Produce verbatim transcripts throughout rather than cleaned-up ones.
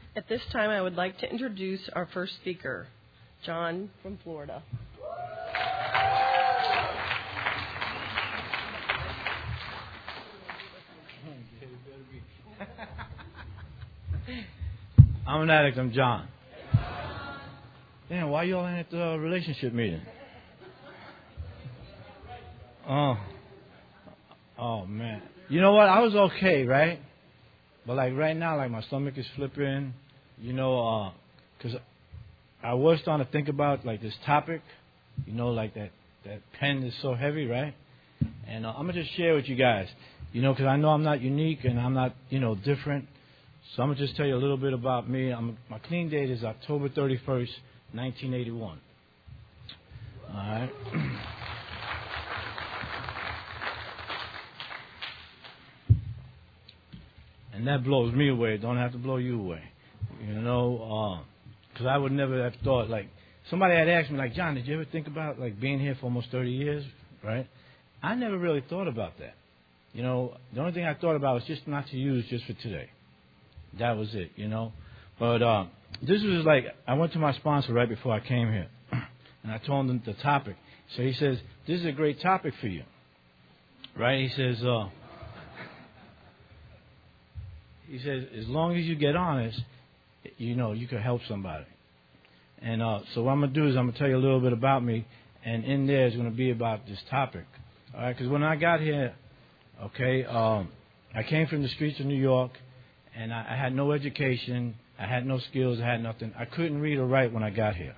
At this time, I would like to introduce our first speaker, John from Florida. I'm an addict. I'm John. Damn, why y'all ain't at the relationship meeting? Oh, oh man. You know what? I was okay, right? But like right now, like my stomach is flipping. You know, uh, cause I was starting to think about like this topic. You know, like that that pen is so heavy, right? And uh, I'm gonna just share with you guys. You know, cause I know I'm not unique and I'm not, you know, different. So I'm going to just tell you a little bit about me. I'm, my clean date is October thirty-first, nineteen eighty-one. All right. And that blows me away. Don't have to blow you away. You know, because uh, I would never have thought, like, somebody had asked me, like, John, did you ever think about, like, being here for almost thirty years, right? I never really thought about that. You know, the only thing I thought about was just not to use just for today. That was it, you know. But uh, this was like, I went to my sponsor right before I came here. And I told him the topic. So he says, this is a great topic for you. Right? He says, uh, he says, as long as you get honest, you know, you can help somebody. And uh, so what I'm going to do is I'm going to tell you a little bit about me. And in there is going to be about this topic. All right? Because when I got here, okay, um, I came from the streets of New York. And I, I had no education, I had no skills, I had nothing. I couldn't read or write when I got here.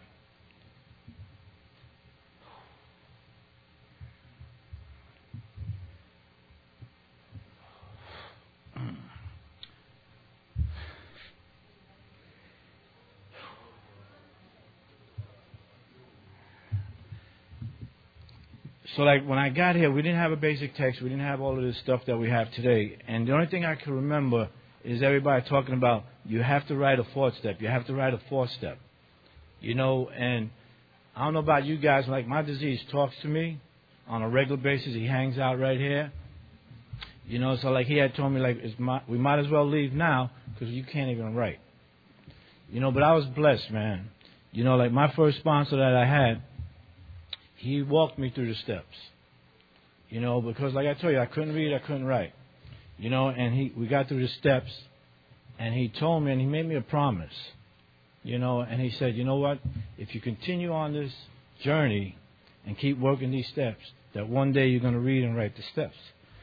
So like when I got here, we didn't have a basic text, we didn't have all of this stuff that we have today. And the only thing I can remember is everybody talking about, you have to write a fourth step. You have to write a fourth step. You know, and I don't know about you guys, like my disease talks to me on a regular basis. He hangs out right here. You know, so like he had told me, like, it's my, we might as well leave now because you can't even write. You know, but I was blessed, man. You know, like my first sponsor that I had, he walked me through the steps. You know, because like I told you, I couldn't read, I couldn't write. You know, and he we got through the steps, and he told me, and he made me a promise, you know, and he said, you know what, if you continue on this journey and keep working these steps, that one day you're going to read and write the steps.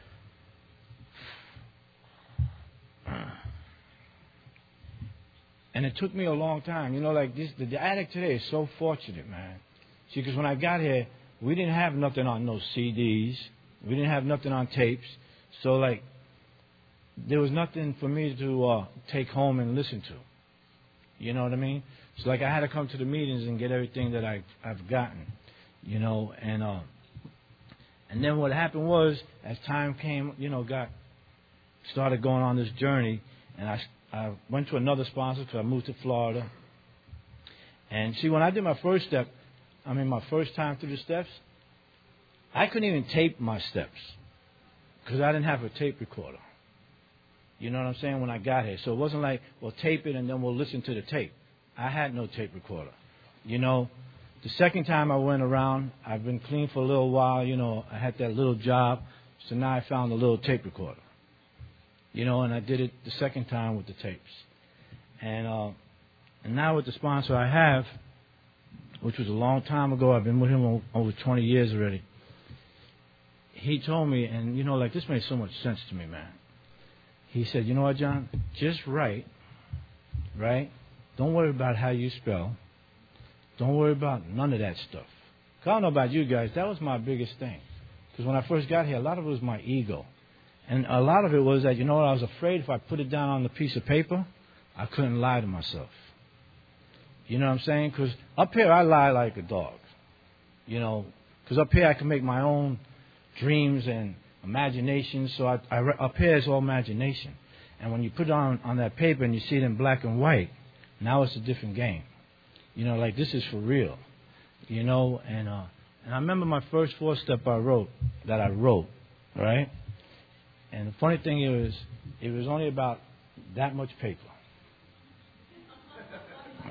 And it took me a long time. You know, like this, the, the addict today is so fortunate, man. See, because when I got here, we didn't have nothing on those C Ds. We didn't have nothing on tapes. So, like, there was nothing for me to uh, take home and listen to. You know what I mean? So, like, I had to come to the meetings and get everything that I've, I've gotten, you know. And uh, and then what happened was, as time came, you know, got started going on this journey, and I, I went to another sponsor because I moved to Florida. And, see, when I did my first step, I mean, my first time through the steps, I couldn't even tape my steps because I didn't have a tape recorder. You know what I'm saying? When I got here. So it wasn't like, well, tape it and then we'll listen to the tape. I had no tape recorder. You know, the second time I went around, I've been clean for a little while. You know, I had that little job. So now I found a little tape recorder. You know, and I did it the second time with the tapes. And, uh, and now with the sponsor I have, which was a long time ago, I've been with him over twenty years already. He told me, and, you know, like, this made so much sense to me, man. He said, you know what, John? Just write, right? Don't worry about how you spell. Don't worry about none of that stuff. 'Cause I don't know about you guys. That was my biggest thing. Because when I first got here, a lot of it was my ego. And a lot of it was that, you know what, I was afraid if I put it down on the piece of paper, I couldn't lie to myself. You know what I'm saying? Because up here, I lie like a dog. You know, because up here, I can make my own dreams and imagination. So I, I, up here is all imagination. And when you put it on, on that paper and you see it in black and white, now it's a different game. You know, like this is for real. You know, and uh, and I remember my first four step I wrote, that I wrote, right? And the funny thing is, it was only about that much paper.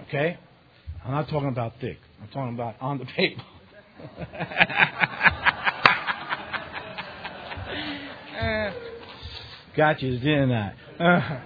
Okay? I'm not talking about thick. I'm talking about on the paper. uh, got you, didn't I? Uh,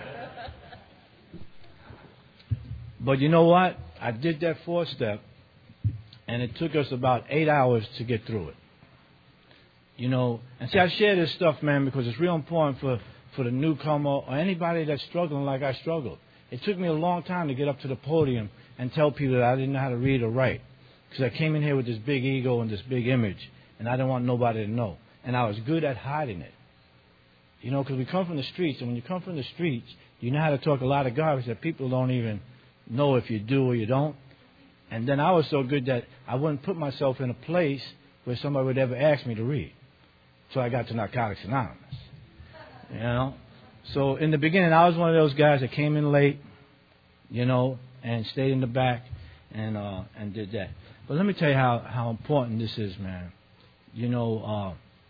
but you know what? I did that four step, and it took us about eight hours to get through it. You know, and see, I share this stuff, man, because it's real important for, for the newcomer or anybody that's struggling like I struggled. It took me a long time to get up to the podium and tell people that I didn't know how to read or write. Because I came in here with this big ego and this big image, and I didn't want nobody to know. And I was good at hiding it. You know, because we come from the streets, and when you come from the streets, you know how to talk a lot of garbage that people don't even know if you do or you don't. And then I was so good that I wouldn't put myself in a place where somebody would ever ask me to read. So I got to Narcotics Anonymous. You know? So in the beginning, I was one of those guys that came in late, you know, and stayed in the back and uh, and did that. But let me tell you how, how important this is, man. You know, uh,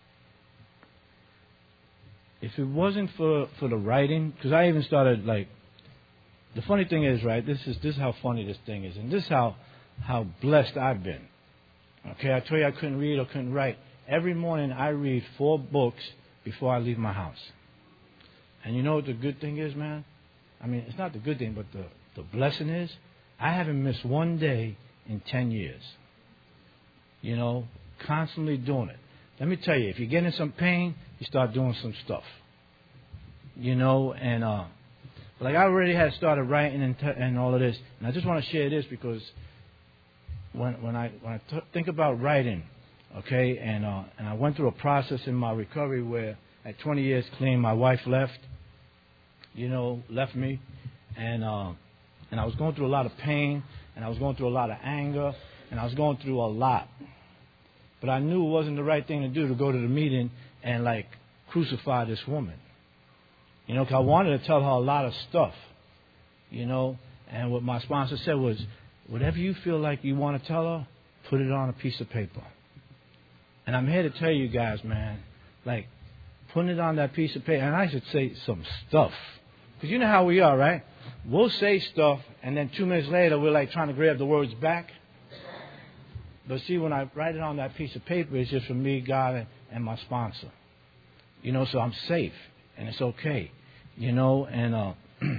if it wasn't for, for the writing, because I even started, like, the funny thing is, right, this is this is how funny this thing is, and this is how, how blessed I've been. Okay, I told you I couldn't read or couldn't write. Every morning I read four books before I leave my house. And you know what the good thing is, man? I mean, it's not the good thing, but the, the blessing is I haven't missed one day in ten years. You know, constantly doing it. Let me tell you, if you're getting some pain, you start doing some stuff. You know, and uh, like I already had started writing and, t- and all of this. And I just want to share this because when, when I, when I t- think about writing, okay, and uh, and I went through a process in my recovery where at twenty years clean, my wife left, you know, left me, and uh, and I was going through a lot of pain, and I was going through a lot of anger, and I was going through a lot. But I knew it wasn't the right thing to do to go to the meeting and like crucify this woman, you know, because I wanted to tell her a lot of stuff, you know, and what my sponsor said was, whatever you feel like you want to tell her, put it on a piece of paper. And I'm here to tell you guys, man, like, putting it on that piece of paper, and I should say some stuff. Because you know how we are, right? We'll say stuff, and then two minutes later, we're like trying to grab the words back. But see, when I write it on that piece of paper, it's just for me, God, and, and my sponsor. You know, so I'm safe, and it's okay. You know, and, uh,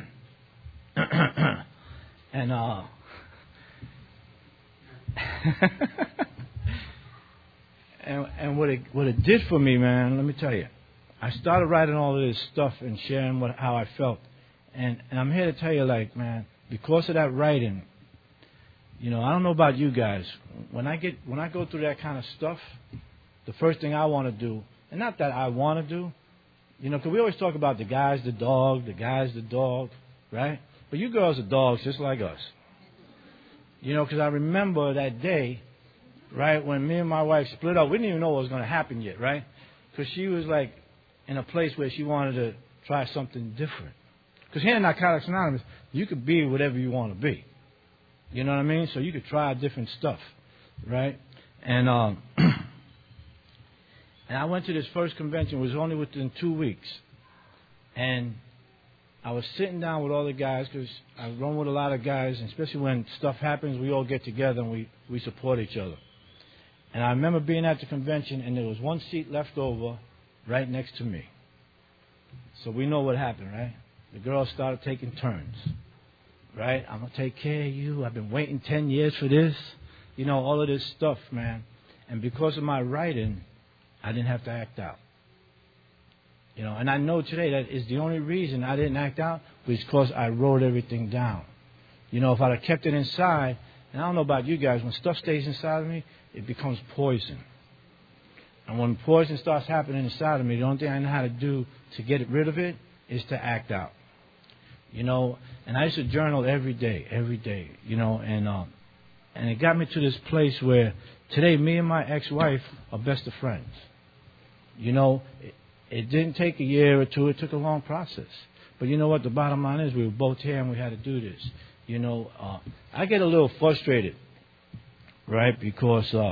and, uh, And, and what it what it did for me, man, let me tell you. I started writing all of this stuff and sharing what how I felt. And, and I'm here to tell you, like, man, because of that writing, you know, I don't know about you guys. When I get when I go through that kind of stuff, the first thing I want to do, and not that I want to do, you know, because we always talk about the guy's the dog, the guy's the dog, right? But you girls are dogs just like us. You know, because I remember that day, right, when me and my wife split up. We didn't even know what was going to happen yet, right? Because she was like in a place where she wanted to try something different. Because here in Narcotics Anonymous, you could be whatever you want to be. You know what I mean? So you could try different stuff, right? And um, and I went to this first convention. It was only within two weeks. And I was sitting down with all the guys because I run with a lot of guys, and especially when stuff happens, we all get together and we, we support each other. And I remember being at the convention, and there was one seat left over right next to me. So we know what happened, right? The girls started taking turns, right? I'm going to take care of you. I've been waiting ten years for this. You know, all of this stuff, man. And because of my writing, I didn't have to act out. You know, and I know today that is the only reason I didn't act out was because I wrote everything down. You know, if I'd have kept it inside, and I don't know about you guys, when stuff stays inside of me, it becomes poison. And when poison starts happening inside of me, the only thing I know how to do to get rid of it is to act out. You know, and I used to journal every day, every day, you know, and uh, and it got me to this place where today me and my ex-wife are best of friends. You know, it, it didn't take a year or two. It took a long process. But you know what? The bottom line is we were both here and we had to do this. You know, uh, I get a little frustrated, right, because uh,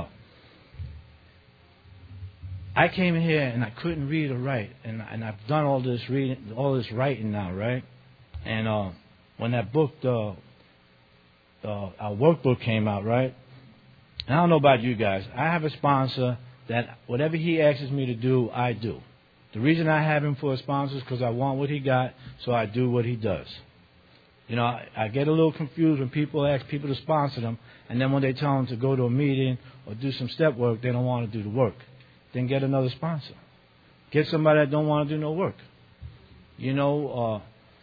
I came here and I couldn't read or write, and and I've done all this reading, all this writing now, right? And uh, when that book, the uh, our workbook came out, right? And I don't know about you guys. I have a sponsor that whatever he asks me to do, I do. The reason I have him for a sponsor is because I want what he got, so I do what he does. You know, I, I get a little confused when people ask people to sponsor them, and then when they tell them to go to a meeting or do some step work, they don't want to do the work. Then get another sponsor. Get somebody that don't want to do no work. You know, uh,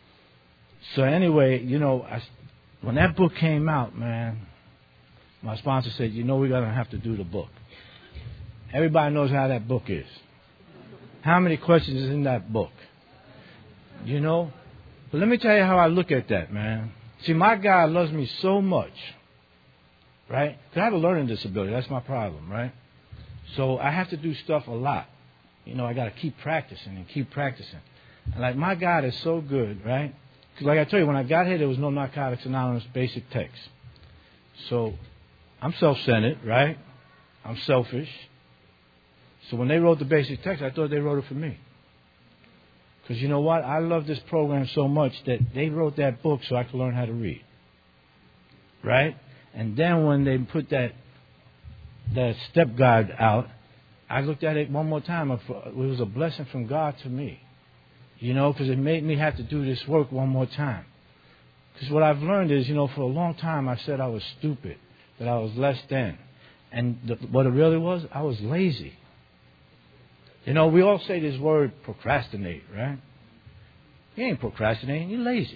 so anyway, you know, I, when that book came out, man, my sponsor said, you know, we're going to have to do the book. Everybody knows how that book is. How many questions is in that book? You know? But let me tell you how I look at that, man. See, my God loves me so much, right? Because I have a learning disability. That's my problem, right? So I have to do stuff a lot. You know, I got to keep practicing and keep practicing. And like, my God is so good, right? Because like I tell you, when I got here, there was no Narcotics Anonymous basic text. So I'm self-centered, right? I'm selfish. So when they wrote the basic text, I thought they wrote it for me. Because you know what? I love this program so much that they wrote that book so I could learn how to read. Right? And then when they put that that step guide out, I looked at it one more time. It was a blessing from God to me. You know, because it made me have to do this work one more time. Because what I've learned is, you know, for a long time I said I was stupid, that I was less than. And the, what it really was, I was lazy. You know, we all say this word procrastinate, right? You ain't procrastinating, you're lazy.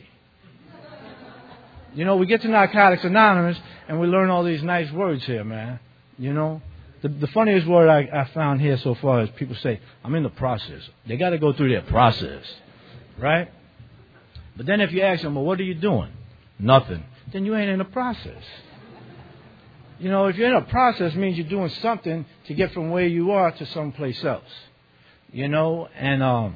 You know, we get to Narcotics Anonymous and we learn all these nice words here, man. You know, the, the funniest word I, I found here so far is people say, I'm in the process. They got to go through their process, right? But then if you ask them, well, what are you doing? Nothing. Then you ain't in the process. You know, if you're in a process, it means you're doing something to get from where you are to someplace else. You know, and um,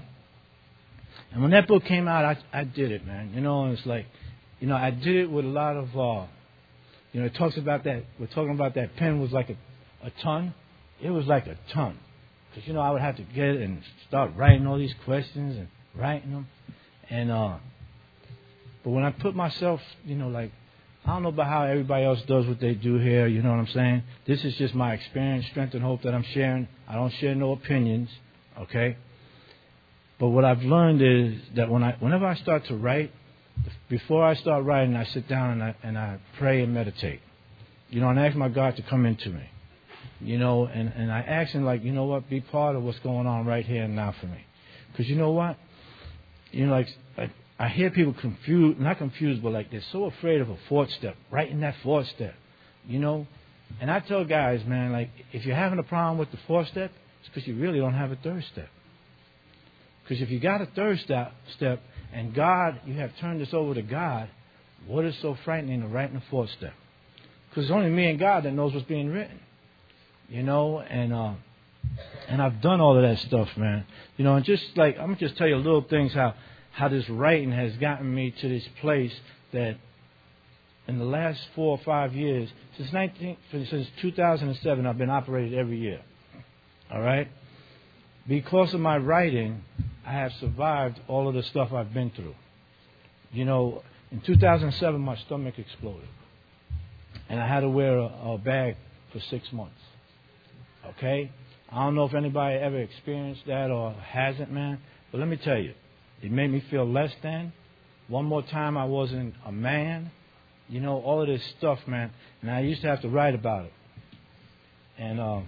and when that book came out, I I did it, man. You know, and it's like, you know, I did it with a lot of, uh, you know, it talks about that. We're talking about that pen was like a, a ton. It was like a ton, because you know I would have to get it and start writing all these questions and writing them, and uh, but when I put myself, you know, like, I don't know about how everybody else does what they do here. You know what I'm saying? This is just my experience, strength, and hope that I'm sharing. I don't share no opinions. Okay? But what I've learned is that when I, whenever I start to write, before I start writing, I sit down and I, and I pray and meditate. You know, and I ask my God to come into me. You know, and, and I ask him, like, you know what, be part of what's going on right here and now for me. Because you know what? You know, like, like, I hear people confused, not confused, but like they're so afraid of a fourth step, right in that fourth step. You know? And I tell guys, man, like, if you're having a problem with the fourth step, it's because you really don't have a third step. Because if you got a third step, step and God, you have turned this over to God, what is so frightening to write in the fourth step? Because it's only me and God that knows what's being written. You know, and uh, and I've done all of that stuff, man. You know, and just like, I'm going to just tell you little things how, how this writing has gotten me to this place that in the last four or five years, since nineteen, since two thousand seven, I've been operated every year. All right? Because of my writing, I have survived all of the stuff I've been through. You know, in two thousand seven, my stomach exploded. And I had to wear a, a bag for six months. Okay? I don't know if anybody ever experienced that or hasn't, man. But let me tell you, it made me feel less than. One more time, I wasn't a man. You know, all of this stuff, man. And I used to have to write about it. And um,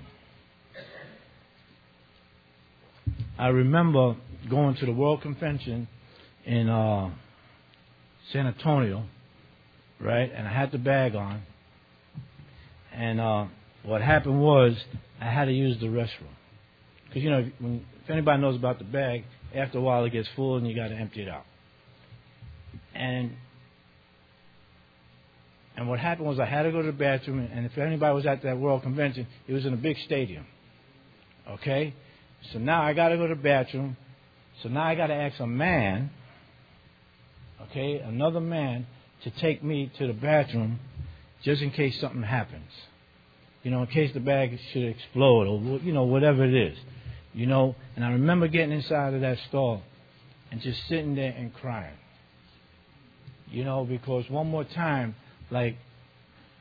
I remember going to the World Convention in uh, San Antonio, right? And I had the bag on. And uh, what happened was I had to use the restroom. Because, you know, when, if anybody knows about the bag, after a while it gets full and you got to empty it out. And and what happened was I had to go to the bathroom. And if anybody was at that World Convention, it was in a big stadium. Okay? So now I got to go to the bathroom. So now I got to ask a man, okay, another man, to take me to the bathroom just in case something happens. You know, in case the bag should explode or, you know, whatever it is. You know, and I remember getting inside of that stall and just sitting there and crying. You know, because one more time, like,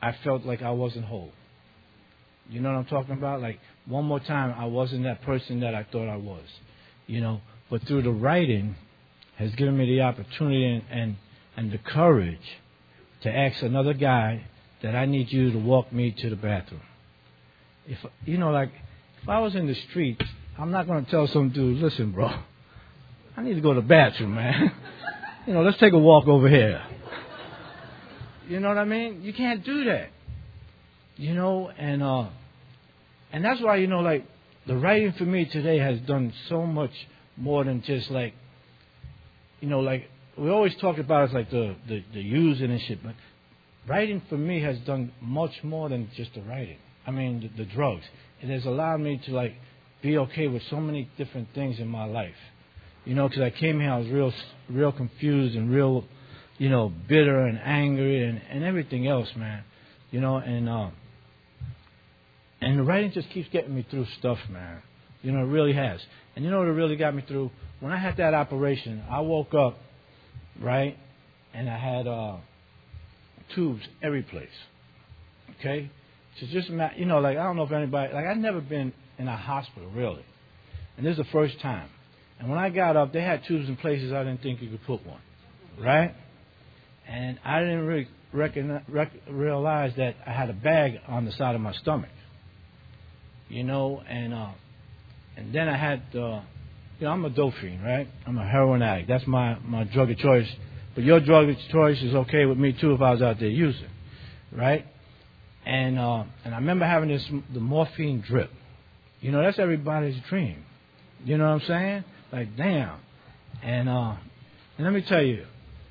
I felt like I wasn't whole. You know what I'm talking about? Like, one more time, I wasn't that person that I thought I was. You know, but through the writing has given me the opportunity and, and, and the courage to ask another guy that I need you to walk me to the bathroom. If, you know, like, if I was in the street, I'm not going to tell some dude, listen, bro, I need to go to the bathroom, man. You know, let's take a walk over here. You know what I mean? You can't do that. You know, and uh, and that's why, you know, like, the writing for me today has done so much more than just, like, you know, like, we always talk about it as, like, the, the, the using and shit, but writing for me has done much more than just the writing. I mean, the, the drugs. It has allowed me to, like, be okay with so many different things in my life. You know, because I came here, I was real, real confused and real, you know, bitter and angry and, and everything else, man. You know, and uh, and the writing just keeps getting me through stuff, man. You know, it really has. And you know what it really got me through? When I had that operation, I woke up, right, and I had uh, tubes every place. Okay? So just, you know, like, I don't know if anybody, like, I'd never been in a hospital, really. And this is the first time. And when I got up, they had tubes in places I didn't think you could put one, right? And I didn't really recognize, rec- realize that I had a bag on the side of my stomach, you know, and uh, and then I had, uh, you know, I'm a dope fiend, right? I'm a heroin addict. That's my, my drug of choice. But your drug of choice is okay with me, too, if I was out there using, right? And uh, and I remember having this, the morphine drip. You know, that's everybody's dream. You know what I'm saying? Like, damn. And, uh, and let me tell you,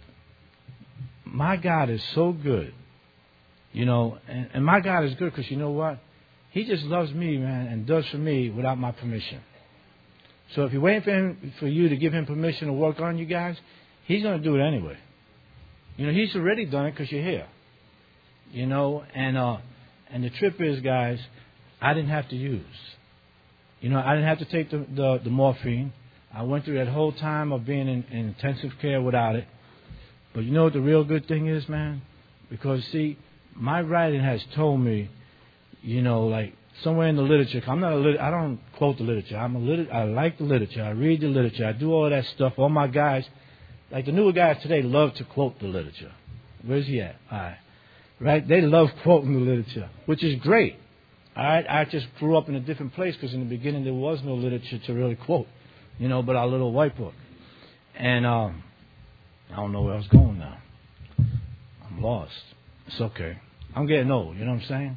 my God is so good. You know, and, and my God is good because you know what? He just loves me, man, and does for me without my permission. So if you're waiting for him, for you to give him permission to work on you guys, he's going to do it anyway. You know, he's already done it because you're here. You know, and uh, and the trip is, guys, I didn't have to use. You know, I didn't have to take the, the, the morphine. I went through that whole time of being in, in intensive care without it. But you know what the real good thing is, man? Because, see, my writing has told me, you know, like, somewhere in the literature, I'm not a lit- I don't quote the literature. I'm a lit- I like the literature. I read the literature. I do all that stuff. All my guys, like the newer guys today, love to quote the literature. Where's he at? All right. Right? They love quoting the literature, which is great. All right? I just grew up in a different place because in the beginning there was no literature to really quote, you know, but our little white book. And um, I don't know where I was going now. I'm lost. It's okay. I'm getting old, you know what I'm saying?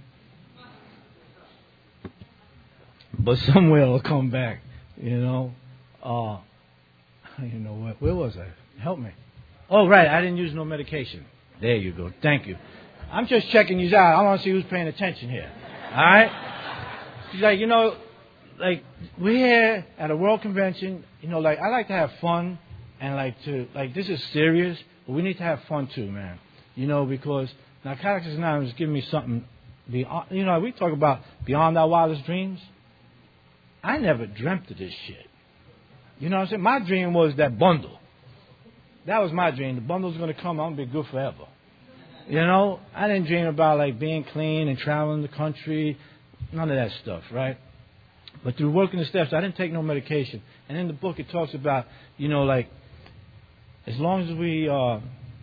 But somewhere it'll come back, you know. Uh, you know what? Where was I? Help me. Oh, right. I didn't use no medication. There you go. Thank you. I'm just checking you out. I want to see who's paying attention here. All right? She's like, you know, like, we're here at a world convention. You know, like, I like to have fun and, like, to, like, this is serious, but we need to have fun, too, man. You know, because Narcotics Anonymous is giving me something beyond, you know, we talk about beyond our wildest dreams. I never dreamt of this shit. You know what I'm saying? My dream was that bundle. That was my dream. The bundle's going to come. I'm going to be good forever. You know? I didn't dream about, like, being clean and traveling the country. None of that stuff, right? But through working the steps, I didn't take no medication. And in the book, it talks about, you know, like, as long as we, uh,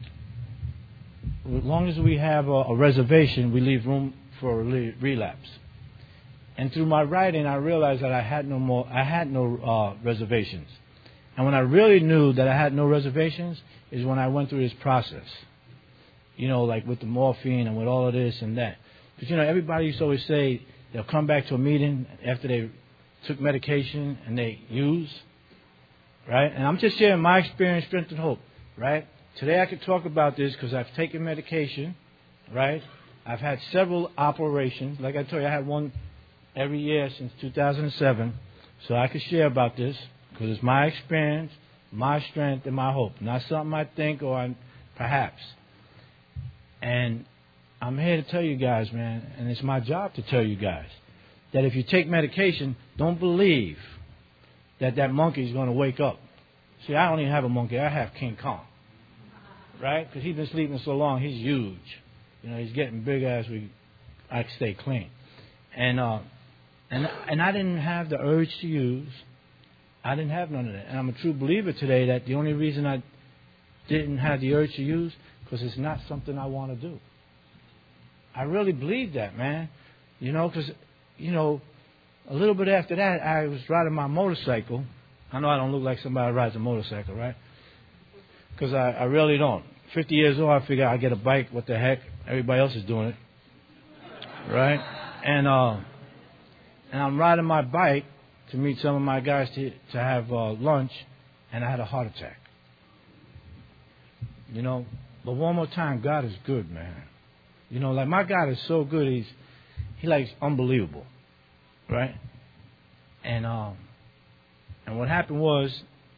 as long as we have a, a reservation, we leave room for a re- relapse. And through my writing, I realized that I had no more, I had no uh, reservations. And when I really knew that I had no reservations is when I went through this process. You know, like with the morphine and with all of this and that. Because, you know, everybody used to always say they'll come back to a meeting after they took medication and they use. Right? And I'm just sharing my experience, strength, and hope. Right? Today I could talk about this because I've taken medication. Right? I've had several operations. Like I told you, I had one every year since two thousand seven. So I could share about this because it's my experience, my strength, and my hope. Not something I think or I, perhaps. And I'm here to tell you guys, man, and it's my job to tell you guys, that if you take medication, don't believe that that monkey is going to wake up. See, I don't even have a monkey. I have King Kong. Right? Because he's been sleeping so long, he's huge. You know, he's getting bigger as we, I stay clean. And, uh, and, and I didn't have the urge to use. I didn't have none of that. And I'm a true believer today that the only reason I didn't have the urge to use, because it's not something I want to do. I really believe that, man. You know, because, you know, a little bit after that, I was riding my motorcycle. I know I don't look like somebody who rides a motorcycle, right? Because I, I really don't. fifty years old, I figure I get a bike. What the heck? Everybody else is doing it, right? And uh, and I'm riding my bike to meet some of my guys to to have uh, lunch, and I had a heart attack. You know, but one more time, God is good, man. You know, like my God is so good. He's he likes unbelievable, right? And um, and what happened was,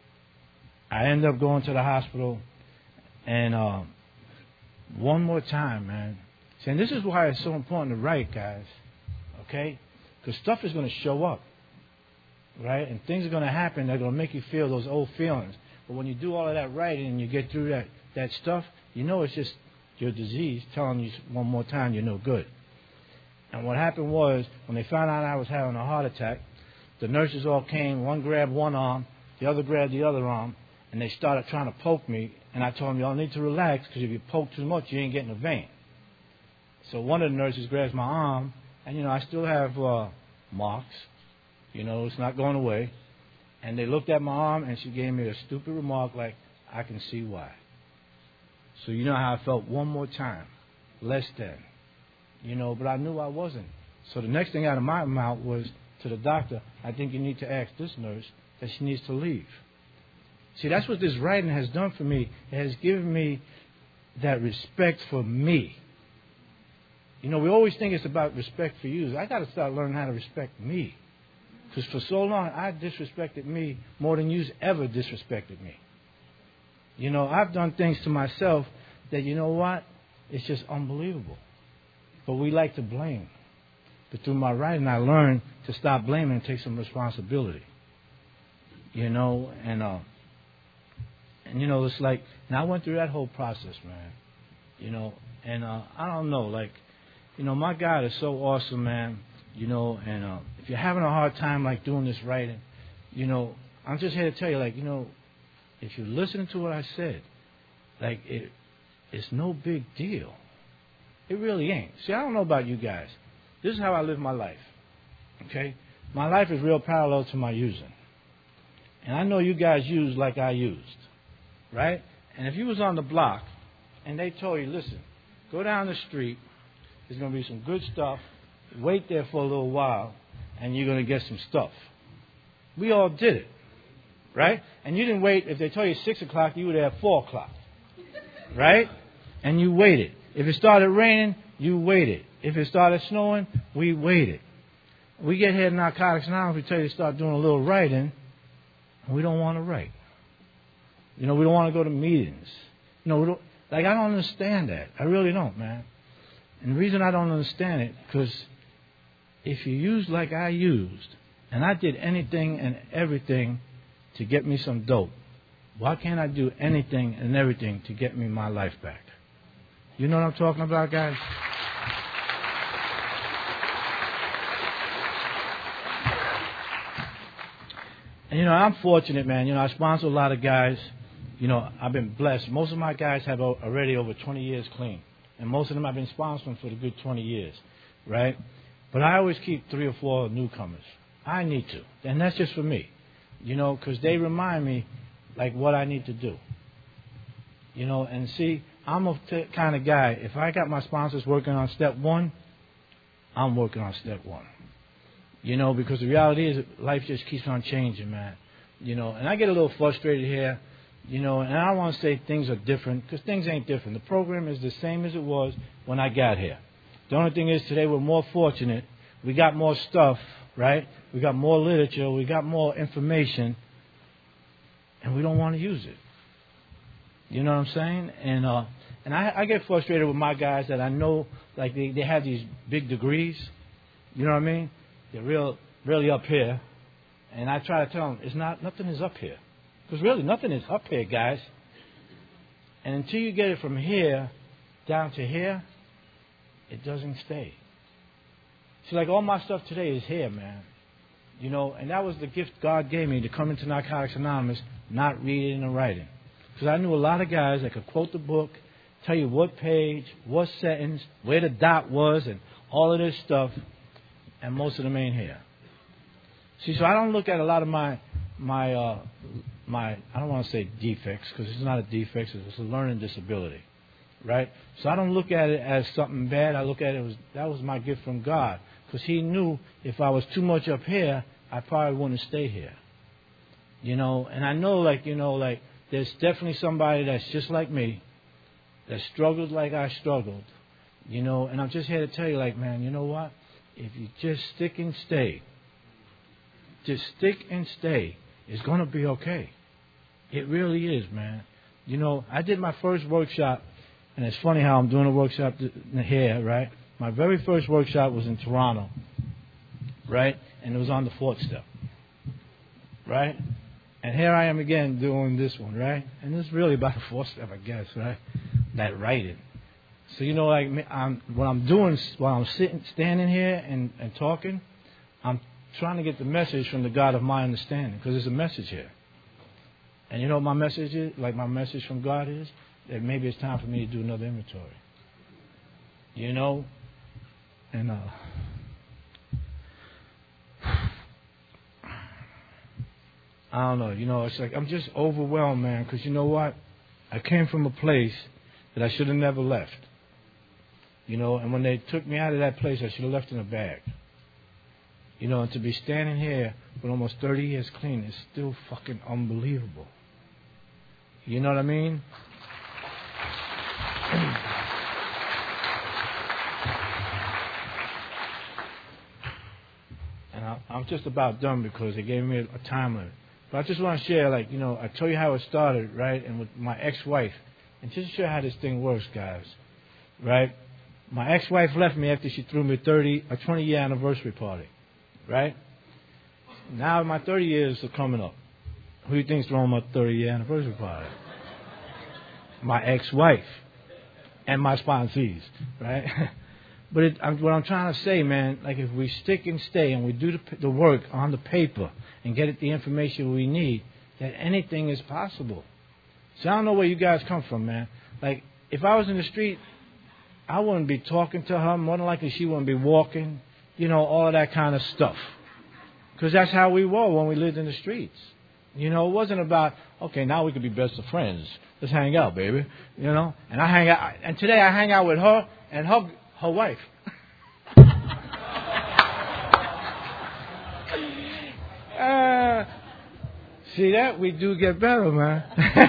I ended up going to the hospital, and uh, one more time, man. See, and this is why it's so important to write, guys. Okay, because stuff is going to show up, right? And things are going to happen that are going to make you feel those old feelings. But when you do all of that writing and you get through that that stuff, you know it's just your disease telling you one more time you're no good. And what happened was, when they found out I was having a heart attack, the nurses all came. One grabbed one arm, the other grabbed the other arm, and they started trying to poke me. And I told them, y'all need to relax, because if you poke too much, you ain't getting a vein. So one of the nurses grabs my arm, and, you know, I still have uh, marks. You know, it's not going away. And they looked at my arm, and she gave me a stupid remark like, I can see why. So you know how I felt one more time, less than. You know, but I knew I wasn't. So the next thing out of my mouth was to the doctor, I think you need to ask this nurse that she needs to leave. See, that's what this writing has done for me. It has given me that respect for me. You know, we always think it's about respect for you. I got to start learning how to respect me. Because for so long, I disrespected me more than you've ever disrespected me. You know, I've done things to myself that, you know what, it's just unbelievable. But we like to blame. But through my writing, I learned to stop blaming and take some responsibility. You know, and, uh, and you know, it's like, and I went through that whole process, man. You know, and uh, I don't know, like, you know, my God is so awesome, man. You know, and uh, if you're having a hard time, like, doing this writing, you know, I'm just here to tell you, like, you know, if you listen to what I said, like, it, it's no big deal. It really ain't. See, I don't know about you guys. This is how I live my life. Okay? My life is real parallel to my using. And I know you guys use like I used. Right? And if you was on the block and they told you, listen, go down the street, there's going to be some good stuff, wait there for a little while, and you're going to get some stuff. We all did it. Right? And you didn't wait. If they told you six o'clock, you were there at four o'clock. Right? And you waited. If it started raining, you waited. If it started snowing, we waited. We get here to Narcotics Anonymous, we tell you to start doing a little writing, and we don't want to write. You know, we don't want to go to meetings. You know, we don't, like, I don't understand that. I really don't, man. And the reason I don't understand it, because if you use like I used, and I did anything and everything to get me some dope, why can't I do anything and everything to get me my life back? You know what I'm talking about, guys? And, you know, I'm fortunate, man. You know, I sponsor a lot of guys. You know, I've been blessed. Most of my guys have already over twenty years clean. And most of them I've been sponsoring for the good twenty years, right? But I always keep three or four newcomers. I need to. And that's just for me, you know, because they remind me, like, what I need to do. You know, and see, I'm a t- kind of guy, if I got my sponsors working on step one, I'm working on step one. You know, because the reality is life just keeps on changing, man. You know, and I get a little frustrated here, you know, and I don't want to say things are different, because things ain't different. The program is the same as it was when I got here. The only thing is today we're more fortunate. We got more stuff, right? We got more literature. We got more information. And we don't want to use it. You know what I'm saying? And uh, and I, I get frustrated with my guys that I know, like, they, they have these big degrees. You know what I mean? They're real, really up here. And I try to tell them, it's not, nothing is up here. Because really, nothing is up here, guys. And until you get it from here down to here, it doesn't stay. See, like all my stuff today is here, man. You know, and that was the gift God gave me to come into Narcotics Anonymous, not reading and writing. Because I knew a lot of guys that could quote the book, tell you what page, what sentence, where the dot was, and all of this stuff, and most of them ain't here. See, so I don't look at a lot of my, my, uh, my I don't want to say defects, because it's not a defect, it's a learning disability, right? So I don't look at it as something bad. I look at it as that was my gift from God, because He knew if I was too much up here, I probably wouldn't stay here. You know, and I know, like, you know, like, there's definitely somebody that's just like me, that struggled like I struggled, you know, and I'm just here to tell you, like, man, you know what? If you just stick and stay, just stick and stay, it's going to be okay. It really is, man. You know, I did my first workshop, and it's funny how I'm doing a workshop here, right? My very first workshop was in Toronto, right? And it was on the fourth step, right? And here I am again doing this one, right? And it's really about the fourth step, I guess, right? That writing. So, you know, like I'm, what I'm doing while I'm sitting, standing here and, and talking, I'm trying to get the message from the God of my understanding, because there's a message here. And you know what my message is? Like my message from God is? That maybe it's time for me to do another inventory. You know? And, uh... I don't know, you know, it's like I'm just overwhelmed, man, because you know what? I came from a place that I should have never left. You know, and when they took me out of that place, I should have left in a bag. You know, and to be standing here with almost thirty years clean is still fucking unbelievable. You know what I mean? And I, I'm just about done because they gave me a, a time limit. But I just want to share, like, you know, I told you how it started, right? And with my ex-wife. And just to show you how this thing works, guys. Right? My ex-wife left me after she threw me a thirty, a twenty-year anniversary party. Right? Now my thirty years are coming up. Who do you think's throwing my thirty-year anniversary party? My ex-wife. And my sponsees. Right? But it, I'm, what I'm trying to say, man, like if we stick and stay and we do the, the work on the paper and get it the information we need, that anything is possible. So I don't know where you guys come from, man. Like, if I was in the street, I wouldn't be talking to her. More than likely, she wouldn't be walking. You know, all of that kind of stuff. Because that's how we were when we lived in the streets. You know, it wasn't about, okay, now we could be best of friends. Let's hang out, baby. You know? And I hang out. And today I hang out with her and her, her wife. uh, see that? We do get better, man.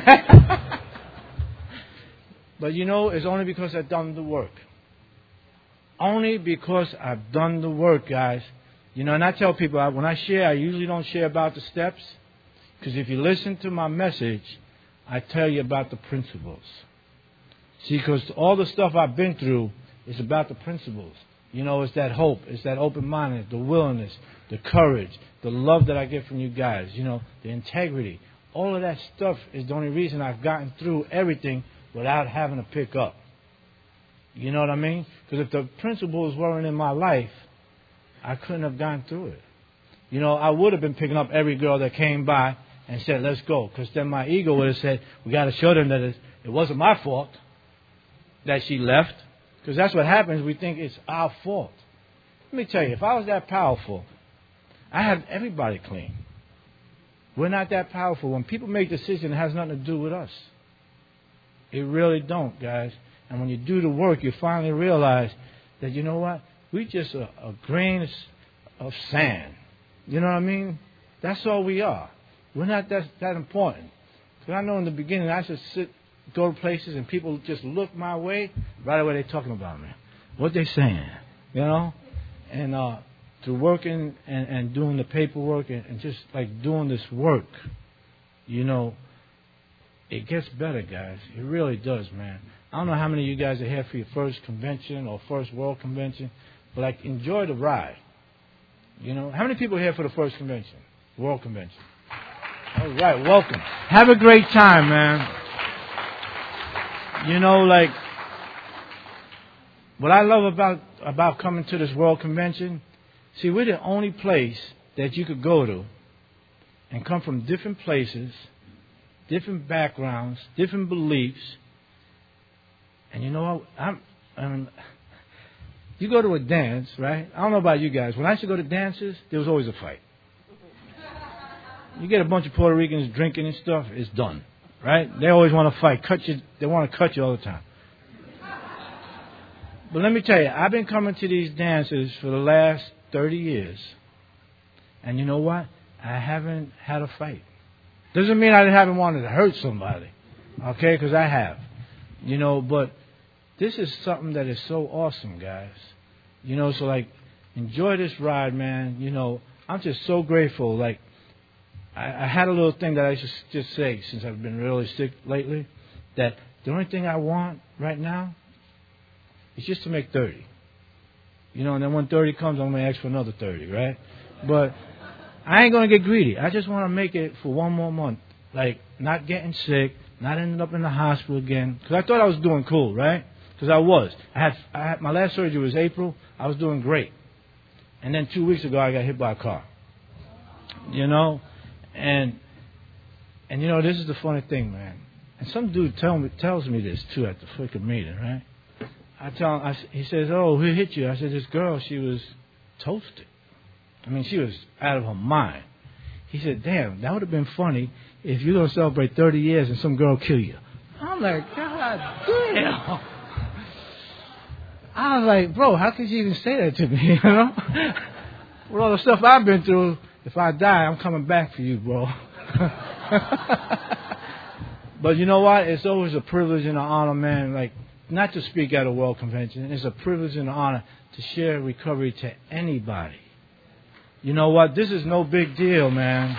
But you know, it's only because I've done the work. Only because I've done the work, guys. You know, and I tell people, I, when I share, I usually don't share about the steps. Because if you listen to my message, I tell you about the principles. See, because all the stuff I've been through is about the principles. You know, it's that hope, it's that open-mindedness, the willingness, the courage, the love that I get from you guys, you know, the integrity. All of that stuff is the only reason I've gotten through everything without having to pick up. You know what I mean? Because if the principles weren't in my life, I couldn't have gone through it. You know, I would have been picking up every girl that came by and said, let's go. Because then my ego would have said, we got to show them that it, it wasn't my fault that she left. Because that's what happens. We think it's our fault. Let me tell you, if I was that powerful, I have everybody clean. We're not that powerful. When people make decisions, it has nothing to do with us. It really don't, guys. And when you do the work, you finally realize that, you know what? We just a, a grain of sand. You know what I mean? That's all we are. We're not that, that important. Because I know in the beginning, I should sit, go to places, and people just look my way. Right away, they're talking about me. What they saying, you know? And uh, through working and, and doing the paperwork and, and just like doing this work, you know, it gets better, guys. It really does, man. I don't know how many of you guys are here for your first convention or first world convention, but like enjoy the ride. You know, how many people are here for the first convention, world convention? All right, welcome. Have a great time, man. You know, like what I love about, about coming to this World Convention, see, we're the only place that you could go to and come from different places, different backgrounds, different beliefs. And you know what? I'm, I'm, you go to a dance, right? I don't know about you guys. When I used to go to dances, there was always a fight. You get a bunch of Puerto Ricans drinking and stuff, it's done, right? They always want to fight. Cut you. They want to cut you all the time. But let me tell you, I've been coming to these dances for the last thirty years. And you know what? I haven't had a fight. Doesn't mean I haven't wanted to hurt somebody, okay? Because I have. You know, but this is something that is so awesome, guys. You know, so like, enjoy this ride, man. You know, I'm just so grateful. Like, I, I had a little thing that I should just say, since I've been really sick lately, that the only thing I want right now is just to make thirty. You know, and then when thirty comes, I'm going to ask for another thirty, right? But I ain't going to get greedy. I just want to make it for one more month. Like, not getting sick, not ending up in the hospital again. Because I thought I was doing cool, right? Because I was. I had, I had, my last surgery was April. I was doing great. And then two weeks ago, I got hit by a car. You know? And, and you know, this is the funny thing, man. And some dude tell me, tells me this, too, at the freaking meeting, right? I tell him, I, he says, oh, who hit you? I said, this girl, she was toasted. I mean, she was out of her mind. He said, damn, that would have been funny if you're going to celebrate thirty years and some girl kill you. I'm like, God damn. I was like, bro, how could you even say that to me, you know? With all the stuff I've been through, if I die, I'm coming back for you, bro. But you know what? It's always a privilege and an honor, man, like, not to speak at a World Convention. It's a privilege and an honor to share recovery to anybody. You know what? This is no big deal, man.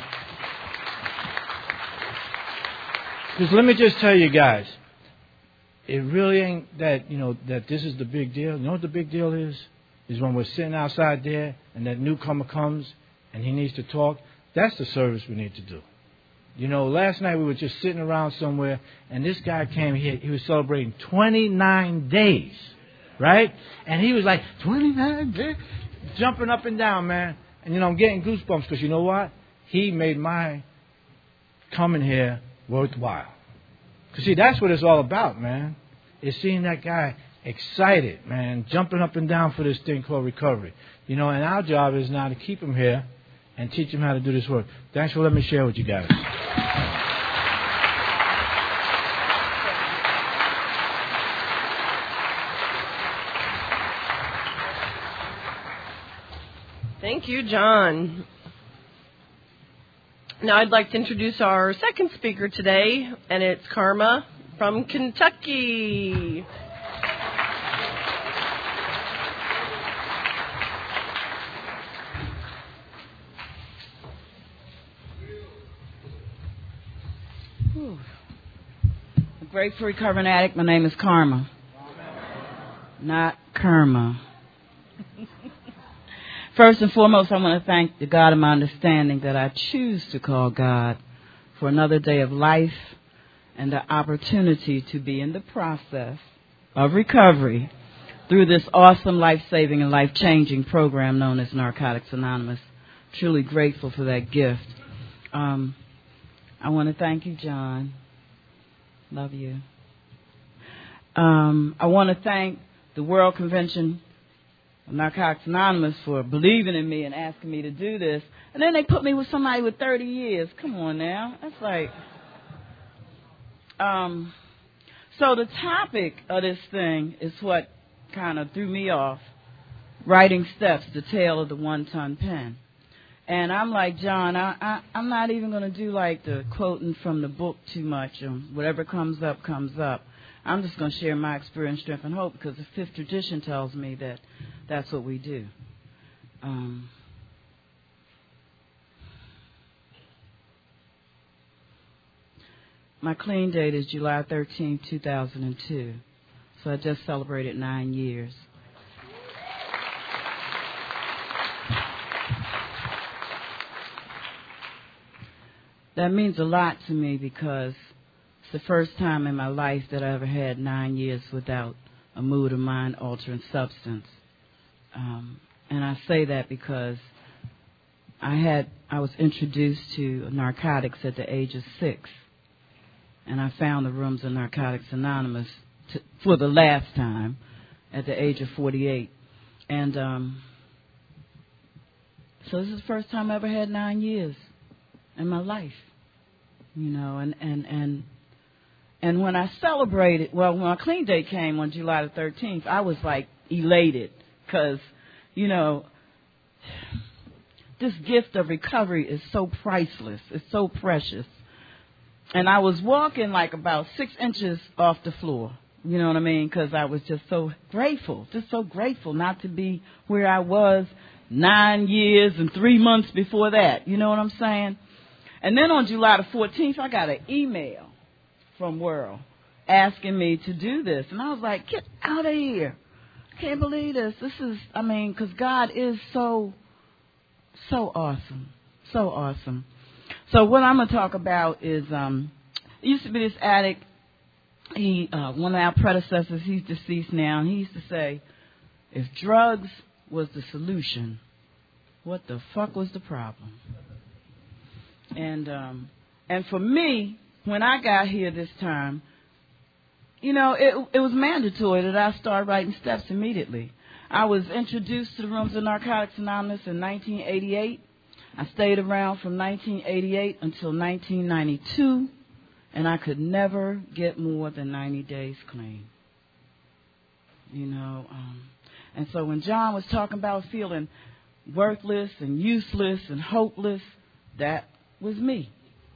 Because let me just tell you guys, it really ain't that, you know, that this is the big deal. You know what the big deal is? Is when we're sitting outside there and that newcomer comes and he needs to talk. That's the service we need to do. You know, last night we were just sitting around somewhere and this guy came here. He was celebrating twenty-nine days, right? And he was like, twenty-nine days? Jumping up and down, man. And, you know, I'm getting goosebumps because you know what? He made my coming here worthwhile. Because, see, that's what it's all about, man. It's seeing that guy excited, man, jumping up and down for this thing called recovery. You know, and our job is now to keep him here and teach him how to do this work. Thanks for letting me share with you guys. Thank you, John. Now I'd like to introduce our second speaker today, and it's Karma from Kentucky. Whew. A grateful recovering addict. My name is Karma, not Karma. First and foremost, I want to thank the God of my understanding that I choose to call God for another day of life and the opportunity to be in the process of recovery through this awesome life-saving and life-changing program known as Narcotics Anonymous. Truly grateful for that gift. Um, I want to thank you, John. Love you. Um, I want to thank the World Convention Narcotics Anonymous for believing in me and asking me to do this. And then they put me with somebody with thirty years. Come on now. That's like... Um, so the topic of this thing is what kind of threw me off. Writing Steps, the Tale of the One-Ton Pen. And I'm like, John, I, I, I'm not even going to do like the quoting from the book too much. Um, whatever comes up, comes up. I'm just going to share my experience, strength, and hope because the fifth tradition tells me that that's what we do. Um, my clean date is July thirteenth, two thousand two. So I just celebrated nine years. That means a lot to me because it's the first time in my life that I ever had nine years without a mood or mind-altering substance. Um, and I say that because I had I was introduced to narcotics at the age of six, and I found the rooms of Narcotics Anonymous to, for the last time at the age of forty-eight. And um, so this is the first time I ever had nine years in my life, you know, and, and, and, and when I celebrated, well, when my clean day came on July the thirteenth, I was like elated because, you know, this gift of recovery is so priceless. It's so precious. And I was walking like about six inches off the floor. You know what I mean? Because I was just so grateful, just so grateful not to be where I was nine years and three months before that. You know what I'm saying? And then on July the fourteenth, I got an email from World asking me to do this. And I was like, get out of here. I can't believe this. This is, I mean, because God is so, so awesome. So awesome. So what I'm going to talk about is, um, it used to be this addict. He, uh, one of our predecessors, he's deceased now, and he used to say, if drugs was the solution, what the fuck was the problem? And, um, and for me, when I got here this time, you know, it, it was mandatory that I start writing steps immediately. I was introduced to the rooms of Narcotics Anonymous in nineteen eighty-eight. I stayed around from nineteen eighty-eight until nineteen ninety-two, and I could never get more than ninety days clean. You know, um, and so when John was talking about feeling worthless and useless and hopeless, that was me.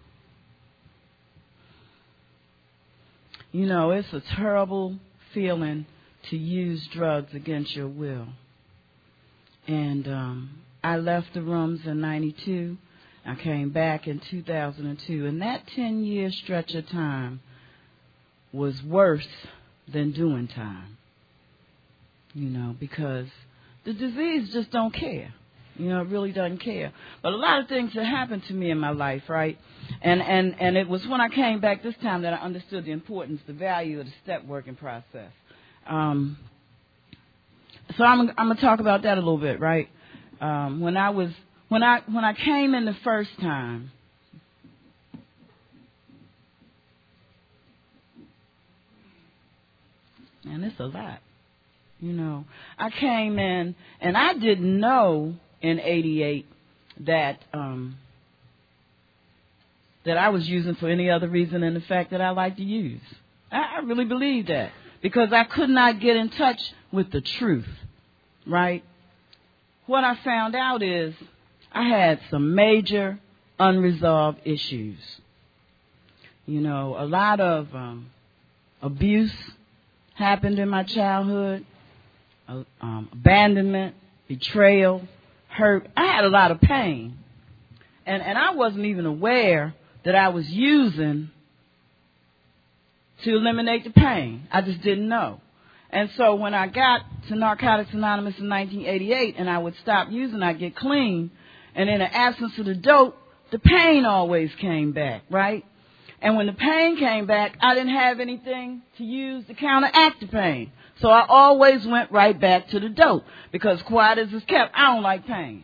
You know, it's a terrible feeling to use drugs against your will. And um, I left the rooms in ninety-two. I came back in two thousand two. And that ten-year stretch of time was worse than doing time. You know, because the disease just don't care. You know, it really doesn't care. But a lot of things that happened to me in my life, right? And, and, and it was when I came back this time that I understood the importance, the value of the step working process. Um, so I'm, I'm going to talk about that a little bit, right? Um, when I was, when I, when I came in the first time, and it's a lot, you know, I came in and I didn't know in eighty-eight that, um, that I was using for any other reason than the fact that I like to use. I, I really believe that because I could not get in touch with the truth, right? What I found out is I had some major unresolved issues. You know, a lot of um, abuse happened in my childhood, uh, um, abandonment, betrayal, hurt. I had a lot of pain. And, and I wasn't even aware that I was using to eliminate the pain. I just didn't know. And so when I got to Narcotics Anonymous in nineteen eighty-eight and I would stop using, I'd get clean. And in the absence of the dope, the pain always came back, right? And when the pain came back, I didn't have anything to use to counteract the pain. So I always went right back to the dope because quiet as it's kept, I don't like pain.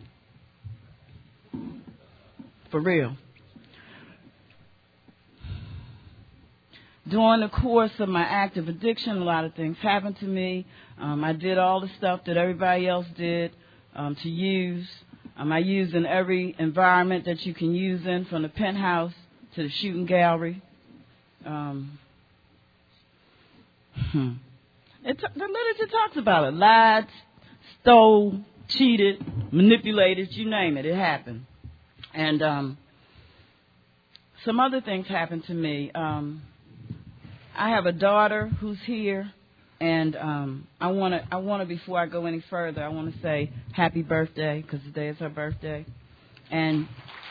For real. During the course of my active addiction, a lot of things happened to me. Um, I did all the stuff that everybody else did um, to use. Um, I used in every environment that you can use in, from the penthouse to the shooting gallery. Um, hmm. it t- the literature talks about it. Lied, stole, cheated, manipulated, you name it. It happened. And um, some other things happened to me. Um, I have a daughter who's here, and um, I want to, I want to, before I go any further, I want to say happy birthday, because today is her birthday. And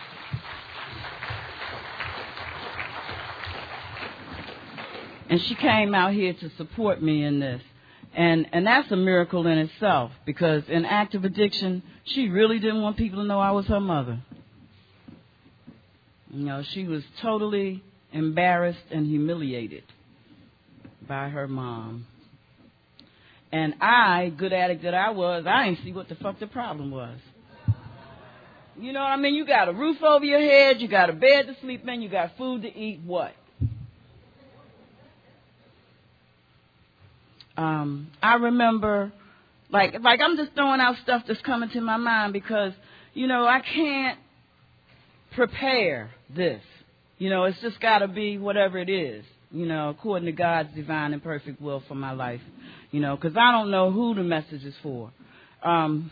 and she came out here to support me in this. And and that's a miracle in itself, because in active addiction, she really didn't want people to know I was her mother. You know, she was totally embarrassed and humiliated by her mom. And I, good addict that I was, I didn't see what the fuck the problem was. You know what I mean? You got a roof over your head, you got a bed to sleep in, you got food to eat, what? Um, I remember, like, like I'm just throwing out stuff that's coming to my mind because, you know, I can't prepare this. You know, it's just got to be whatever it is, you know, according to God's divine and perfect will for my life, you know, because I don't know who the message is for. Um,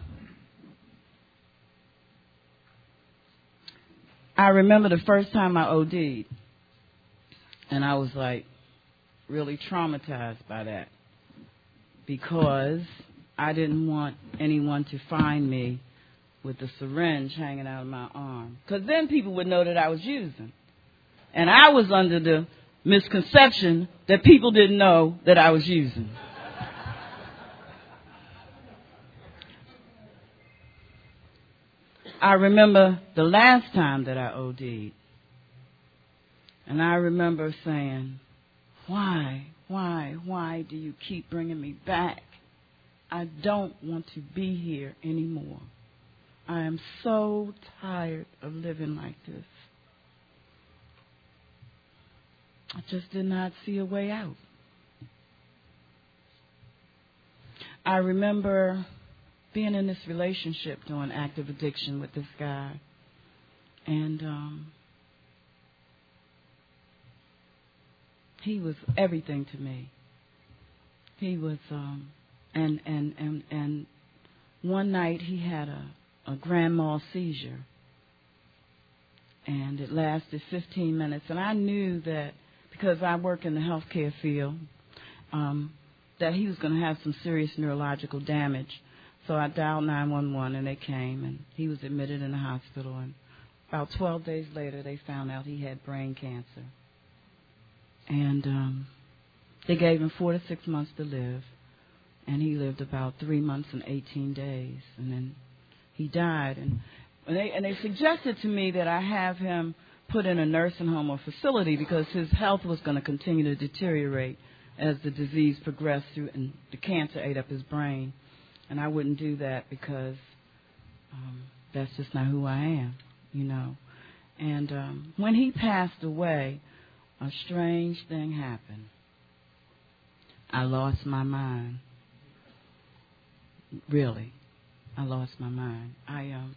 I remember the first time I O D'd, and I was, like, really traumatized by that because I didn't want anyone to find me with a syringe hanging out of my arm, because then people would know that I was using. And I was under the misconception that people didn't know that I was using. I remember the last time that I O D'd, and I remember saying, why, why, why do you keep bringing me back? I don't want to be here anymore. I am so tired of living like this. I just did not see a way out. I remember being in this relationship doing active addiction with this guy. And um, he was everything to me. He was, um, and, and, and, and one night he had a, a grand mal seizure. And it lasted fifteen minutes. And I knew that because I work in the healthcare field, um, that he was going to have some serious neurological damage. So I dialed nine one one, and they came, and he was admitted in the hospital. And about twelve days later, they found out he had brain cancer. And um, they gave him four to six months to live, and he lived about three months and eighteen days, and then he died. And they, and they suggested to me that I have him put in a nursing home or facility because his health was going to continue to deteriorate as the disease progressed through, and the cancer ate up his brain. And I wouldn't do that because um, that's just not who I am, you know. And um, when he passed away, a strange thing happened. I lost my mind. Really, I lost my mind. I um,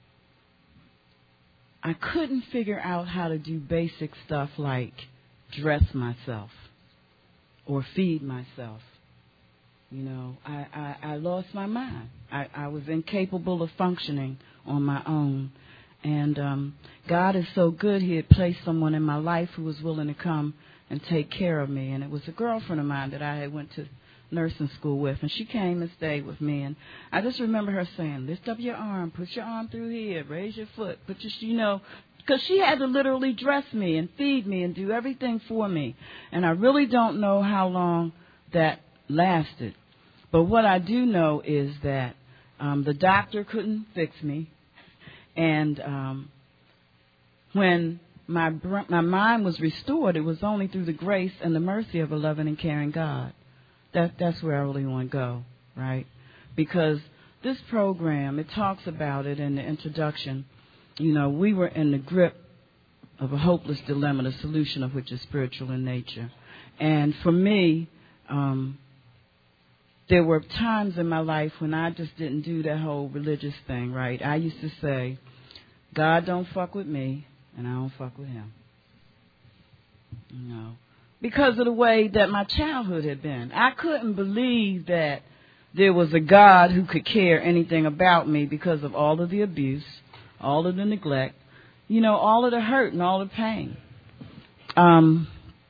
I couldn't figure out how to do basic stuff like dress myself or feed myself. You know, I, I, I lost my mind. I, I was incapable of functioning on my own. And um, God is so good, he had placed someone in my life who was willing to come and take care of me. And it was a girlfriend of mine that I had went to nursing school with. And she came and stayed with me. And I just remember her saying, lift up your arm, put your arm through here, raise your foot, put your, you know, because she had to literally dress me and feed me and do everything for me. And I really don't know how long that lasted. But what I do know is that um, the doctor couldn't fix me. And um, when my br- my mind was restored, it was only through the grace and the mercy of a loving and caring God. That That's where I really want to go, right? Because this program, it talks about it in the introduction. You know, we were in the grip of a hopeless dilemma, the solution of which is spiritual in nature. And for me, um, there were times in my life when I just didn't do that whole religious thing, right? I used to say, God don't fuck with me, and I don't fuck with him. You know, because of the way that my childhood had been. I couldn't believe that there was a God who could care anything about me because of all of the abuse, all of the neglect, you know, all of the hurt and all the pain. Um,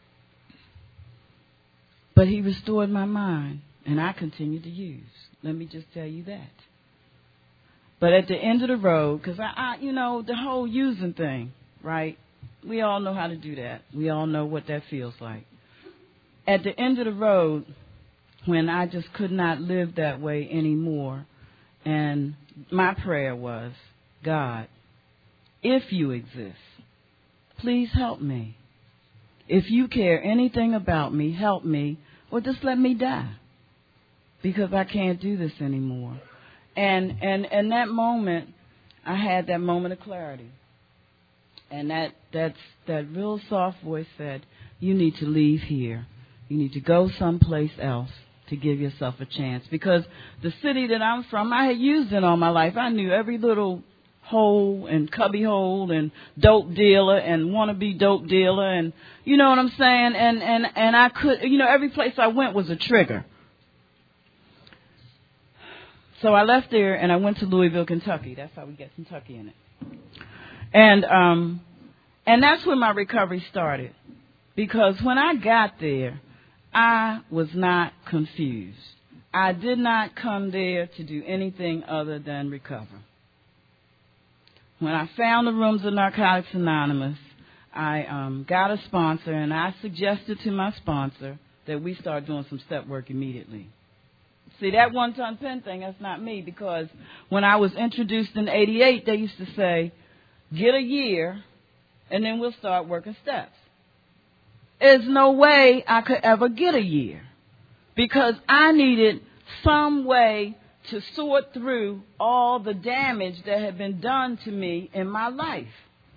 but he restored my mind. And I continue to use. Let me just tell you that. But at the end of the road, because I, I, you know, the whole using thing, right? We all know how to do that. We all know what that feels like. At the end of the road, when I just could not live that way anymore, and my prayer was, God, if you exist, please help me. If you care anything about me, help me, or just let me die. because I can't do this anymore. And and in that moment, I had that moment of clarity. And that that's, that real soft voice said, you need to leave here. You need to go someplace else to give yourself a chance. Because the city that I'm from, I had used it all my life. I knew every little hole and cubby hole and dope dealer and wannabe dope dealer, and you know what I'm saying? And, and, and I could, you know, every place I went was a trigger. So I left there and I went to Louisville, Kentucky. That's how we get Kentucky in it. And, um, and that's when my recovery started. Because when I got there, I was not confused. I did not come there to do anything other than recover. When I found the rooms of Narcotics Anonymous, I um, got a sponsor, and I suggested to my sponsor that we start doing some step work immediately. See, that one-ton pen thing, that's not me, because when I was introduced in eighty-eight, they used to say, get a year, and then we'll start working steps. There's no way I could ever get a year, because I needed some way to sort through all the damage that had been done to me in my life.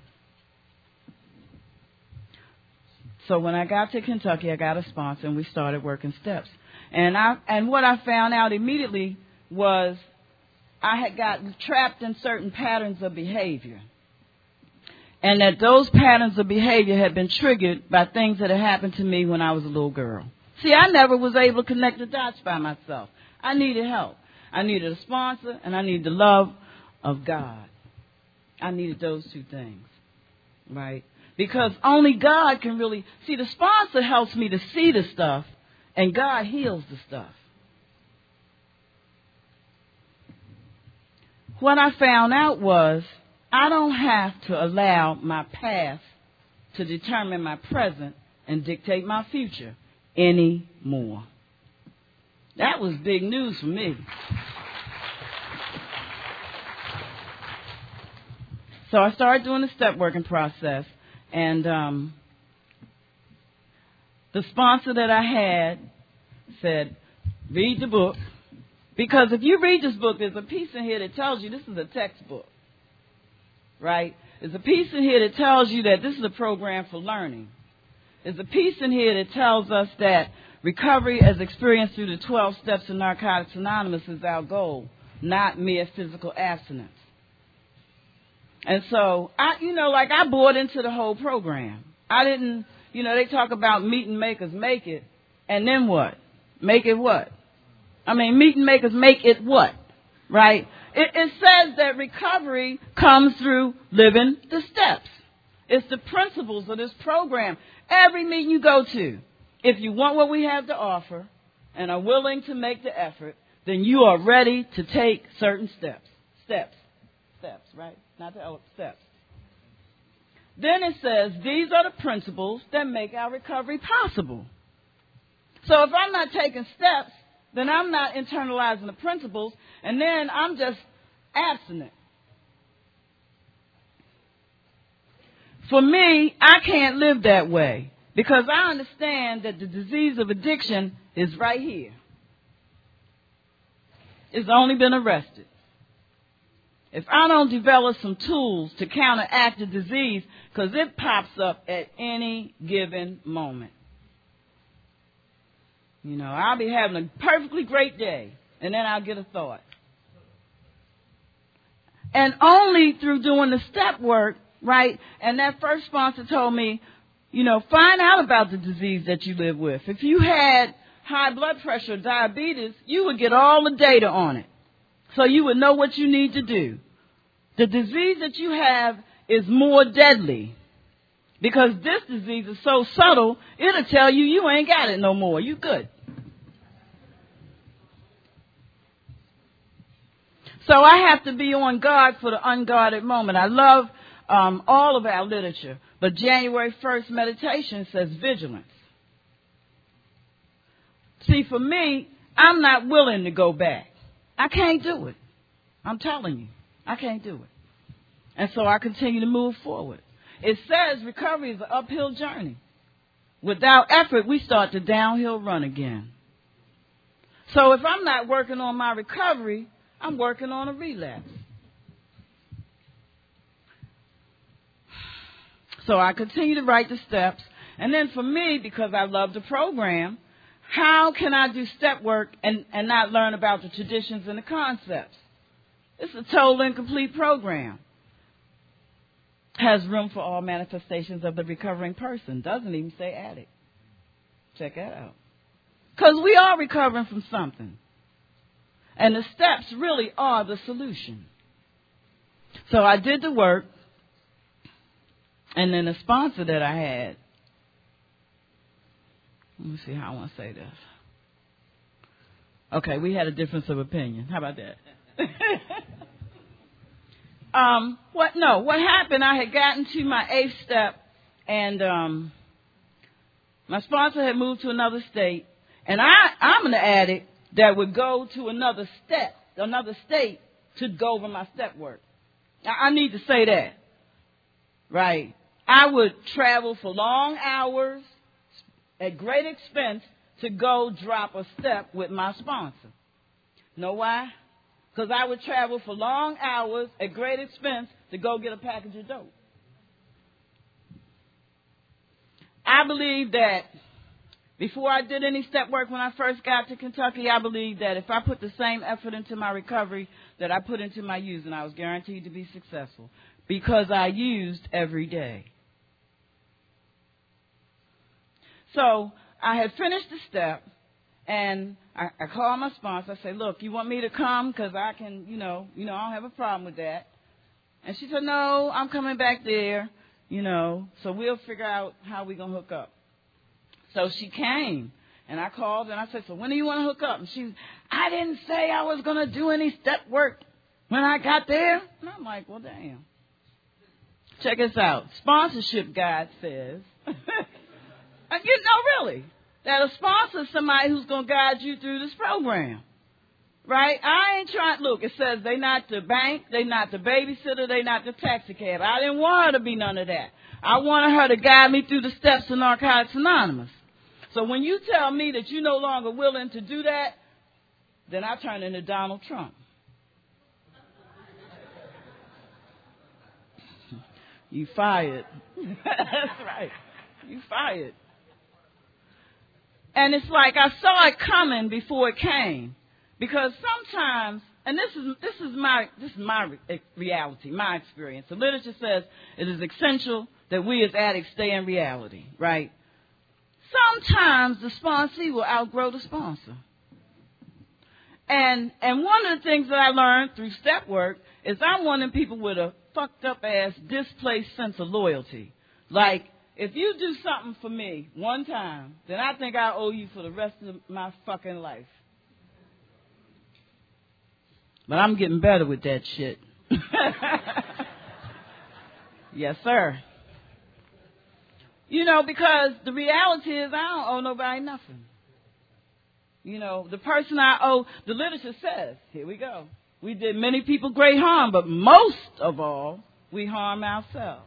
So when I got to Kentucky, I got a sponsor, and we started working steps. And I and what I found out immediately was I had gotten trapped in certain patterns of behavior. And that those patterns of behavior had been triggered by things that had happened to me when I was a little girl. See, I never was able to connect the dots by myself. I needed help. I needed a sponsor, and I needed the love of God. I needed those two things, right? Because only God can really... See, the sponsor helps me to see the stuff, and God heals the stuff. What I found out was I don't have to allow my past to determine my present and dictate my future anymore. That was big news for me. So I started doing the step working process, and um, the sponsor that I had said, read the book, because if you read this book, there's a piece in here that tells you this is a textbook, right? There's a piece in here that tells you that this is a program for learning. There's a piece in here that tells us that recovery as experienced through the twelve steps of Narcotics Anonymous is our goal, not mere physical abstinence. And so, I, you know, like I bought into the whole program. I didn't, you know, they talk about meet and makers make it, and then what? Make it what? I mean, meet and makers make it what? Right? It, it says that recovery comes through living the steps. It's the principles of this program. Every meeting you go to, if you want what we have to offer and are willing to make the effort, then you are ready to take certain steps. Steps. Steps, right? Not the other steps. Then it says, these are the principles that make our recovery possible. So if I'm not taking steps, then I'm not internalizing the principles, and then I'm just abstinent. For me, I can't live that way, because I understand that the disease of addiction is right here. It's only been arrested. If I don't develop some tools to counteract the disease, because it pops up at any given moment. You know, I'll be having a perfectly great day, and then I'll get a thought. And only through doing the step work, right? And that first sponsor told me, you know, find out about the disease that you live with. If you had high blood pressure or diabetes, you would get all the data on it. So you would know what you need to do. The disease that you have is more deadly, because this disease is so subtle, it'll tell you you ain't got it no more. You good. So I have to be on guard for the unguarded moment. I love um, all of our literature, but January first meditation says vigilance. See, for me, I'm not willing to go back. I can't do it. I'm telling you, I can't do it. And so I continue to move forward. It says recovery is an uphill journey. Without effort, we start the downhill run again. So if I'm not working on my recovery, I'm working on a relapse. So I continue to write the steps. And then for me, because I love the program, how can I do step work and, and not learn about the traditions and the concepts? It's a total and complete program. Has room for all manifestations of the recovering person. Doesn't even say addict. Check that out. Because we are recovering from something. And the steps really are the solution. So I did the work. And then the sponsor that I had, let me see how I want to say this. Okay, we had a difference of opinion. How about that? um, what? No, what happened, I had gotten to my eighth step, and um, my sponsor had moved to another state, and I, I'm an addict that would go to another step, another state to go over my step work. Now, I need to say that, right? I would travel for long hours at great expense to go drop a step with my sponsor. Know why? Because I would travel for long hours at great expense to go get a package of dope. I believe that before I did any step work when I first got to Kentucky, I believed that if I put the same effort into my recovery that I put into my using, I was guaranteed to be successful because I used every day. So I had finished the step, and I, I called my sponsor. I said, look, you want me to come? Because I can, you know, you know, I don't have a problem with that. And she said, no, I'm coming back there, you know, so we'll figure out how we're going to hook up. So she came, and I called, and I said, so when do you want to hook up? And she, I didn't say I was going to do any step work when I got there. And I'm like, well, damn. Check this out. Sponsorship guide says... You know, really, that a sponsor is somebody who's going to guide you through this program, right? I ain't trying, look, it says they not the bank, they not the babysitter, they not the taxi cab. I didn't want her to be none of that. I wanted her to guide me through the steps of Narcotics Anonymous. So when you tell me that you're no longer willing to do that, then I turn into Donald Trump. You fired. That's right. You fired. And it's like I saw it coming before it came, because sometimes, and this is this is my this is my reality, my experience. The literature says it is essential that we as addicts stay in reality, right? Sometimes the sponsee will outgrow the sponsor. And and one of the things that I learned through step work is I'm one of the people with a fucked up ass displaced sense of loyalty, like. If you do something for me one time, then I think I owe you for the rest of my fucking life. But I'm getting better with that shit. Yes, sir. You know, because the reality is I don't owe nobody nothing. You know, the person I owe, the literature says, here we go. We did many people great harm, but most of all, we harm ourselves.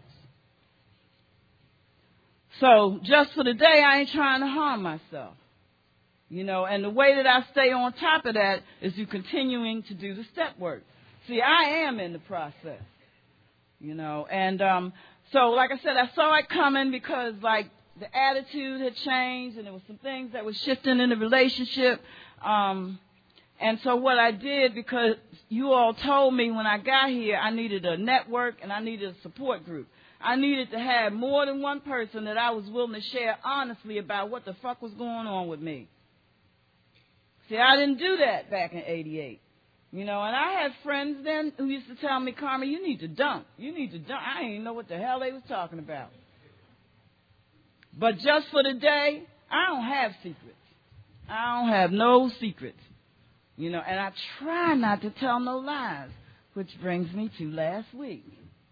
So just for the day, I ain't trying to harm myself. You know, and the way that I stay on top of that is through continuing to do the step work. See, I am in the process, you know, and um, so like I said, I saw it coming because like the attitude had changed and there was some things that were shifting in the relationship. Um, and so what I did, because you all told me when I got here, I needed a network and I needed a support group. I needed to have more than one person that I was willing to share honestly about what the fuck was going on with me. See, I didn't do that back in eighty-eight. You know, and I had friends then who used to tell me, Carmen, you need to dump. You need to dump. I didn't even know what the hell they was talking about. But just for the day, I don't have secrets. I don't have no secrets. You know, and I try not to tell no lies, which brings me to last week.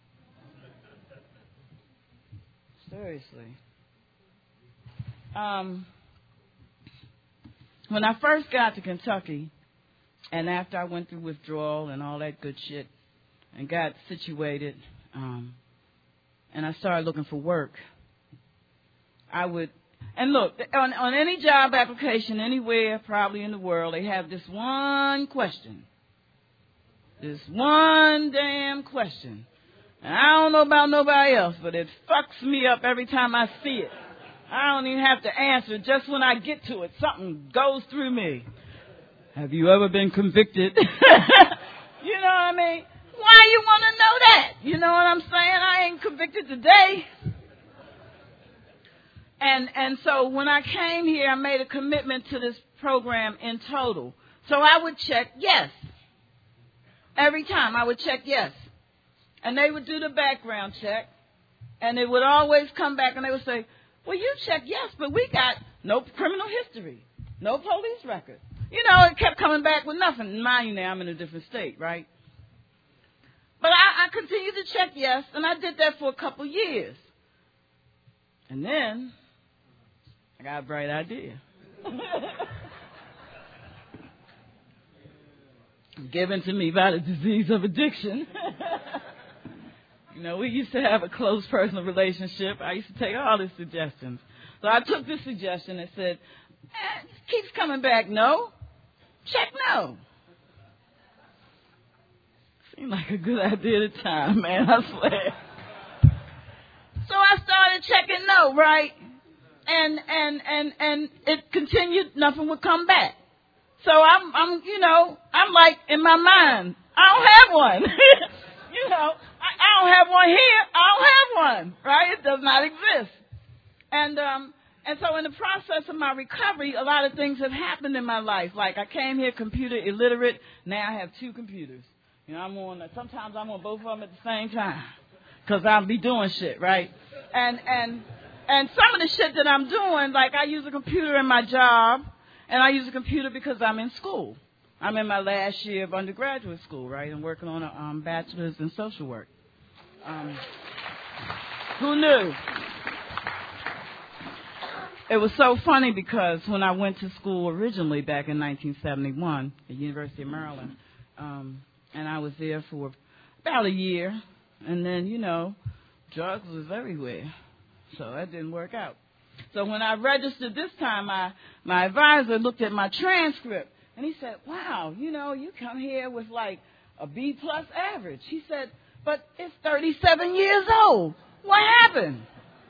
Seriously. Um, when I first got to Kentucky, and after I went through withdrawal and all that good shit, and got situated, um, and I started looking for work, I would And look, on, on any job application anywhere, probably in the world, they have this one question. This one damn question. And I don't know about nobody else, but it fucks me up every time I see it. I don't even have to answer. Just when I get to it, something goes through me. Have you ever been convicted? You know what I mean? Why you want to know that? You know what I'm saying? I ain't convicted today. And and so when I came here, I made a commitment to this program in total. So I would check yes. Every time I would check yes. And they would do the background check. And it would always come back and they would say, well, you checked yes, but we got no criminal history, no police record. You know, it kept coming back with nothing. Mind you now, I'm in a different state, right? But I, I continued to check yes, and I did that for a couple years. And then I got a bright idea. Given to me by the disease of addiction. You know, we used to have a close personal relationship. I used to take all his suggestions. So I took this suggestion and said, eh, it keeps coming back, no. Check no. Seemed like a good idea at the time, man, I swear. So I started checking no, right? And and and and it continued, nothing would come back. So I'm I'm you know, I'm like in my mind, I don't have one. You know, I, I don't have one here, I don't have one, right? It does not exist. And um and so in the process of my recovery, a lot of things have happened in my life. Like I came here computer illiterate, now I have two computers. You know, I'm on sometimes I'm on both of them at the same time. Because I'll be doing shit, right? And and and some of the shit that I'm doing, like I use a computer in my job, and I use a computer because I'm in school. I'm in my last year of undergraduate school, right? I'm working on a um, bachelor's in social work. Um, who knew? It was so funny because when I went to school originally back in nineteen seventy-one at the University of Maryland, um, and I was there for about a year. And then, you know, drugs was everywhere. So that didn't work out. So when I registered this time, my, my advisor looked at my transcript. And he said, wow, you know, you come here with like a B plus average. He said, but it's thirty-seven years old. What happened?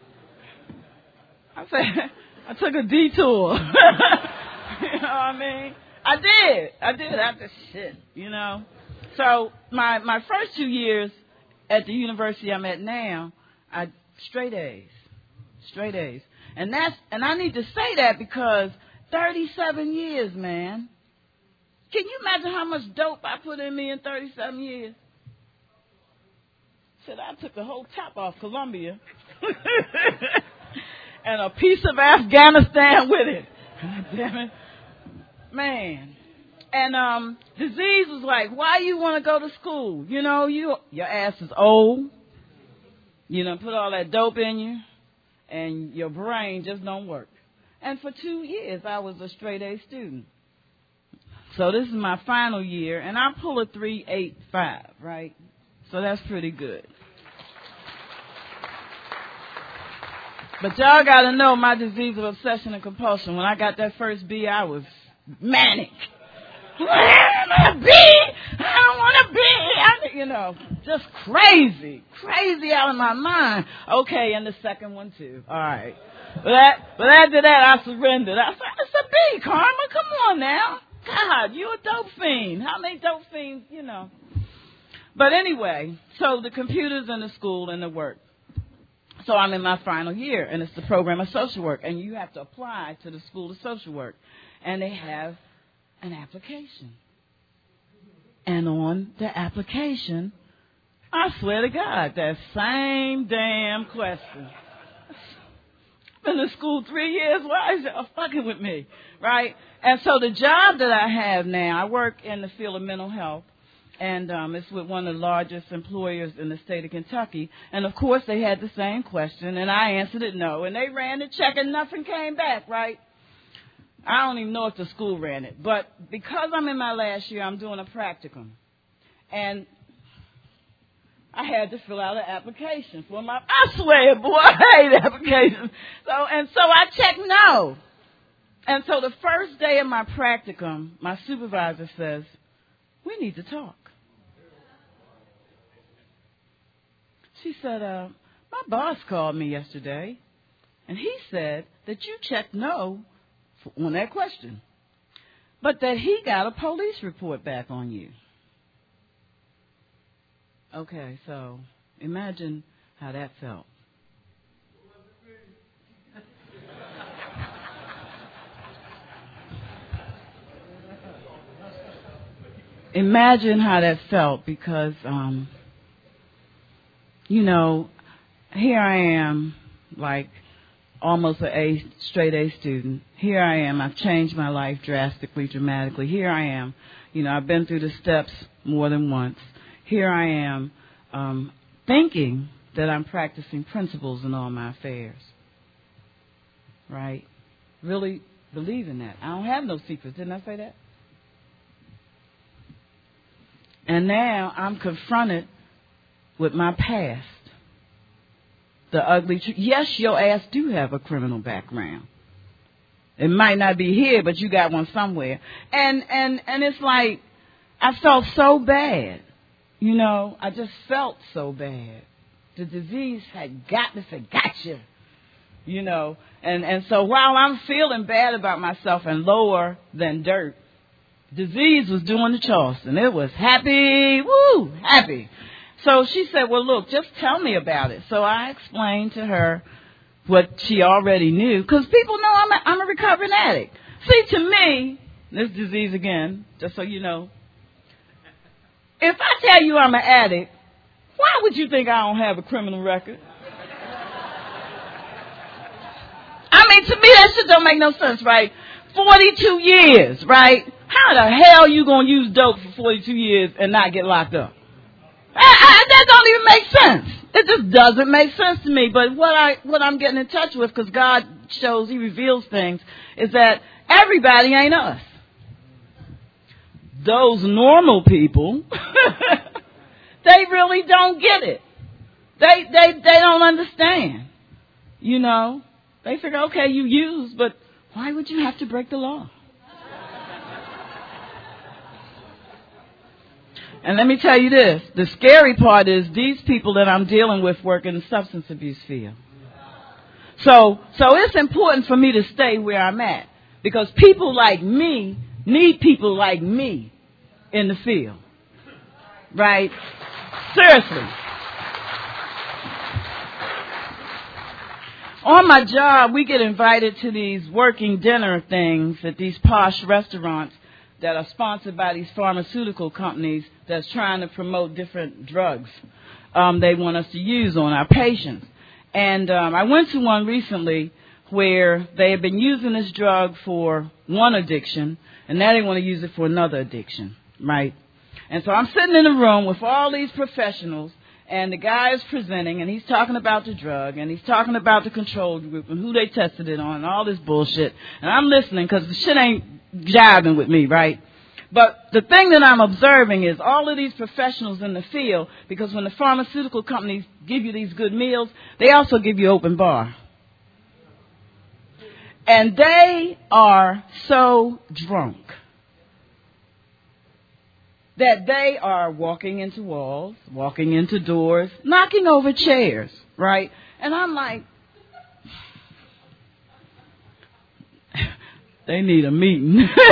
I said, I took a detour. You know what I mean? I did. I did after shit, you know. So my, my first two years at the university I'm at now, I straight A's, straight A's, and that's and I need to say that because thirty-seven years, man. Can you imagine how much dope I put in me in thirty-seven years? Said I took the whole top off Colombia and a piece of Afghanistan with it. God damn it, man. And um, disease was like, why you want to go to school? You know, you your ass is old. You done put all that dope in you, and your brain just don't work. And for two years, I was a straight A student. So this is my final year, and I pull a three eight five, right? So that's pretty good. But y'all got to know my disease of obsession and compulsion. When I got that first B, I was manic. Where am I be? I don't want to be. I, you know, just crazy, crazy out of my mind. Okay, and the second one too. All right. But, that, but after that, I surrendered. I said, it's a B, Karma. Come on now. God, you a dope fiend. How many dope fiends, you know? But anyway, so the computers and the school and the work. So I'm in my final year, and it's the program of social work, and you have to apply to the school of social work, and they have an application. And on the application, I swear to God, that same damn question. I've been in school three years. Why is y'all fucking with me? Right? And so the job that I have now, I work in the field of mental health. And um, it's with one of the largest employers in the state of Kentucky. And, of course, they had the same question, and I answered it no. And they ran the check, and nothing came back, right? I don't even know if the school ran it. But because I'm in my last year, I'm doing a practicum. And I had to fill out an application for my, I swear, boy, I hate applications. So, and so I checked no. And so the first day of my practicum, my supervisor says, we need to talk. She said, uh, my boss called me yesterday, and he said that you checked no on that question, but that he got a police report back on you. Okay, so imagine how that felt. Imagine how that felt because, um, you know, here I am, like almost an A, straight A student. Here I am. I've changed my life drastically, dramatically. Here I am. You know, I've been through the steps more than once. Here I am um, thinking that I'm practicing principles in all my affairs. Right? Really believing that. I don't have no secrets. Didn't I say that? And now I'm confronted with my past. The ugly truth. Yes, your ass do have a criminal background. It might not be here, but you got one somewhere. And and and it's like I felt so bad. You know, I just felt so bad. The disease had got me, forgot you. You know, and and so while I'm feeling bad about myself and lower than dirt, disease was doing the Charleston. It was happy, woo, happy. So she said, well, look, just tell me about it. So I explained to her what she already knew, because people know I'm a, I'm a recovering addict. See, to me, this disease again, just so you know, if I tell you I'm an addict, why would you think I don't have a criminal record? I mean, to me, that shit don't make no sense, right? forty-two years, right? How the hell you gonna use dope for forty-two years and not get locked up? I, I, that don't even make sense. It just doesn't make sense to me. But what I what I'm getting in touch with, because God shows, He reveals things, is that everybody ain't us. Those normal people, they really don't get it. They they they don't understand. You know, they figure, okay, you use, but why would you have to break the law? And let me tell you this, the scary part is these people that I'm dealing with work in the substance abuse field. So, so it's important for me to stay where I'm at, because people like me need people like me in the field. Right? Seriously. On my job, we get invited to these working dinner things at these posh restaurants that are sponsored by these pharmaceutical companies that's trying to promote different drugs um, they want us to use on our patients. And um, I went to one recently where they had been using this drug for one addiction, and now they want to use it for another addiction, right? And so I'm sitting in a room with all these professionals, and the guy is presenting, and he's talking about the drug, and he's talking about the control group and who they tested it on and all this bullshit. And I'm listening because the shit ain't jiving with me, right? But the thing that I'm observing is all of these professionals in the field, because when the pharmaceutical companies give you these good meals, they also give you open bar. And they are so drunk that they are walking into walls, walking into doors, knocking over chairs, right? And I'm like, they need a meeting.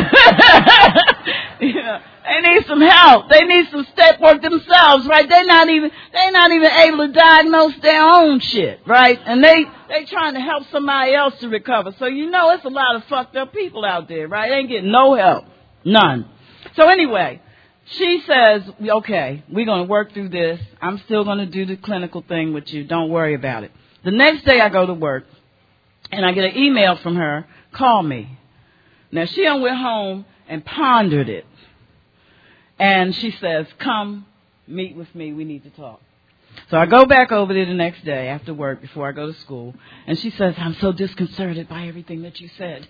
You know, they need some help. They need some step work themselves, right? They're not even they're not even able to diagnose their own shit, right? And they they trying to help somebody else to recover. So you know, it's a lot of fucked up people out there, right? They ain't getting no help, none. So anyway, she says, okay, we're going to work through this. I'm still going to do the clinical thing with you. Don't worry about it. The next day I go to work, and I get an email from her, call me. Now, she done went home and pondered it. And she says, come meet with me. We need to talk. So I go back over there the next day after work before I go to school. And she says, I'm so disconcerted by everything that you said.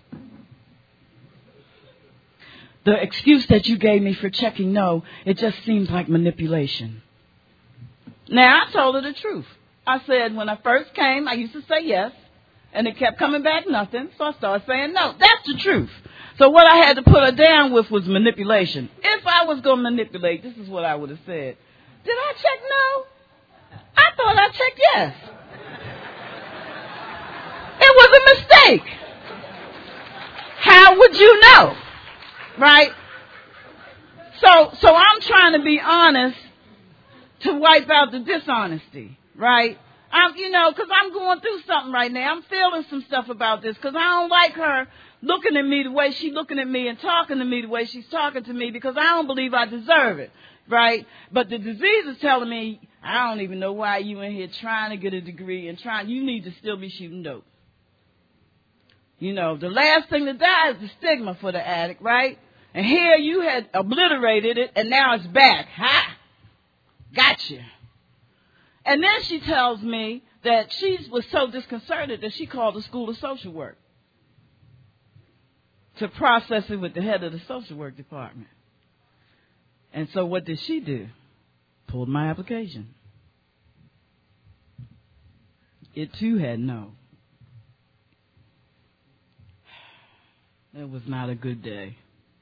The excuse that you gave me for checking no, it just seems like manipulation. Now, I told her the truth. I said, when I first came, I used to say yes, and it kept coming back nothing, so I started saying no. That's the truth. So what I had to put her down with was manipulation. If I was going to manipulate, this is what I would have said. Did I check no? I thought I checked yes. It was a mistake. How would you know? Right? So, so I'm trying to be honest to wipe out the dishonesty, right? I'm, you know, because I'm going through something right now. I'm feeling some stuff about this because I don't like her looking at me the way she's looking at me and talking to me the way she's talking to me because I don't believe I deserve it, right? But the disease is telling me, I don't even know why you in here trying to get a degree and trying, you need to still be shooting dope. You know, the last thing to die is the stigma for the addict, right? And here you had obliterated it, and now it's back. Ha! Gotcha. And then she tells me that she was so disconcerted that she called the School of Social Work to process it with the head of the social work department. And so what did she do? Pulled my application. It too had no. It was not a good day.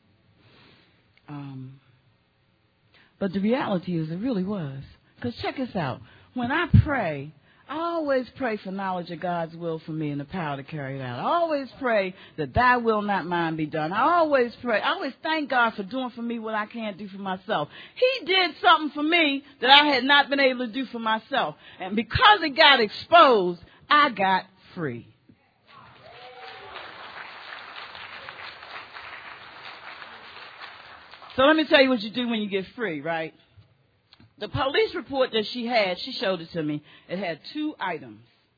Um, but the reality is it really was. Because check this out. When I pray, I always pray for knowledge of God's will for me and the power to carry it out. I always pray that thy will, not mine, be done. I always pray. I always thank God for doing for me what I can't do for myself. He did something for me that I had not been able to do for myself. And because it got exposed, I got free. So let me tell you what you do when you get free, right? The police report that she had, she showed it to me. It had two items.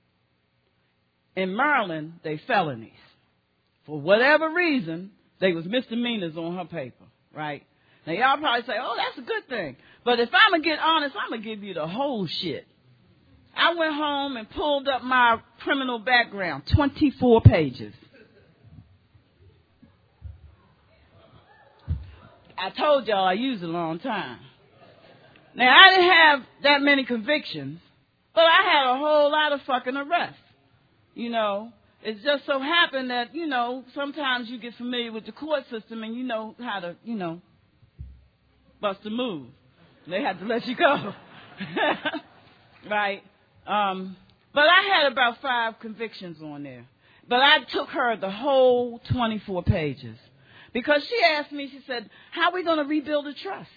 In Maryland, they felonies. For whatever reason, they was misdemeanors on her paper, right? Now, y'all probably say, oh, that's a good thing. But if I'm going to get honest, I'm going to give you the whole shit. I went home and pulled up my criminal background, twenty-four pages. I told y'all I used it a long time. Now, I didn't have that many convictions, but I had a whole lot of fucking arrests. You know, it just so happened that, you know, sometimes you get familiar with the court system and you know how to, you know, bust a move. They had to let you go. Right? Um, but I had about five convictions on there. But I took her the whole twenty-four pages. Because she asked me, she said, how are we going to rebuild the trust?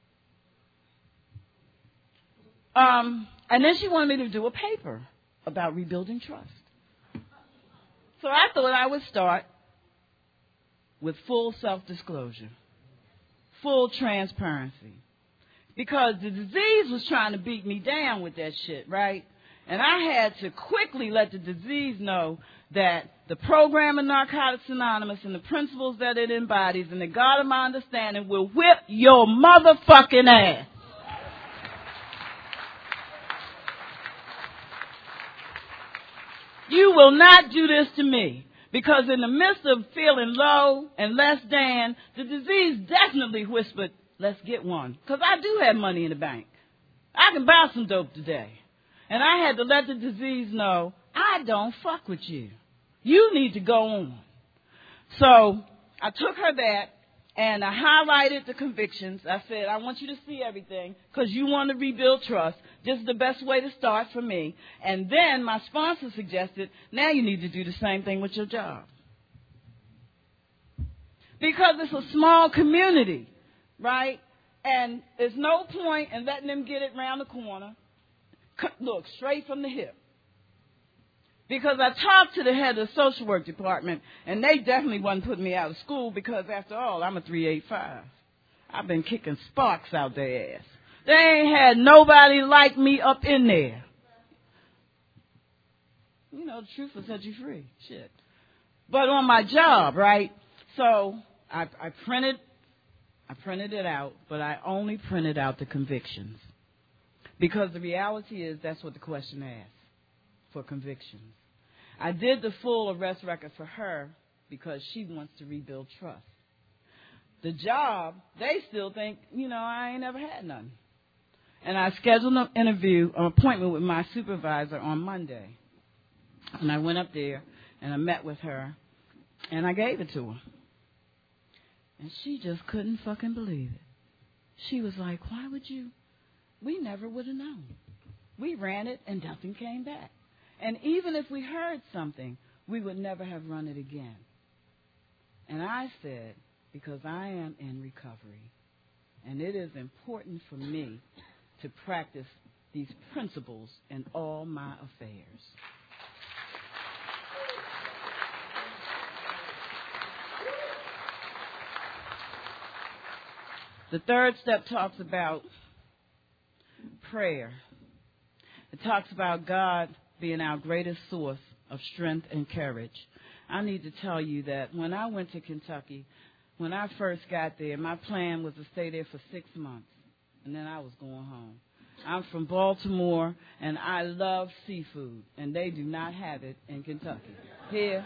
Um, and then she wanted me to do a paper about rebuilding trust. So I thought I would start with full self-disclosure, full transparency. Because the disease was trying to beat me down with that shit, right? And I had to quickly let the disease know that the program of Narcotics Anonymous and the principles that it embodies and the God of my understanding will whip your motherfucking ass. You will not do this to me. Because in the midst of feeling low and less than, the disease definitely whispered, let's get one. Because I do have money in the bank. I can buy some dope today. And I had to let the disease know, I don't fuck with you. You need to go on. So I took her that and I highlighted the convictions. I said, I want you to see everything because you want to rebuild trust. This is the best way to start for me. And then my sponsor suggested, now you need to do the same thing with your job. Because it's a small community, right? And there's no point in letting them get it around the corner. Look, straight from the hip. Because I talked to the head of the social work department, and they definitely wasn't putting me out of school because, after all, I'm a three eighty-five. I've been kicking sparks out their ass. They ain't had nobody like me up in there. You know, the truth will set you free. Shit. But on my job, right? So I, I printed, I printed it out, but I only printed out the convictions. Because the reality is that's what the question asks, for convictions. I did the full arrest record for her because she wants to rebuild trust. The job, they still think, you know, I ain't never had none. And I scheduled an interview, an appointment with my supervisor on Monday. And I went up there, and I met with her, and I gave it to her. And she just couldn't fucking believe it. She was like, why would you? We never would have known. We ran it, and nothing came back. And even if we heard something, we would never have run it again. And I said, because I am in recovery, and it is important for me to practice these principles in all my affairs. The third step talks about prayer. It talks about God being our greatest source of strength and courage. I need to tell you that when I went to Kentucky, when I first got there, my plan was to stay there for six months, and then I was going home. I'm from Baltimore, and I love seafood, and they do not have it in Kentucky. Here.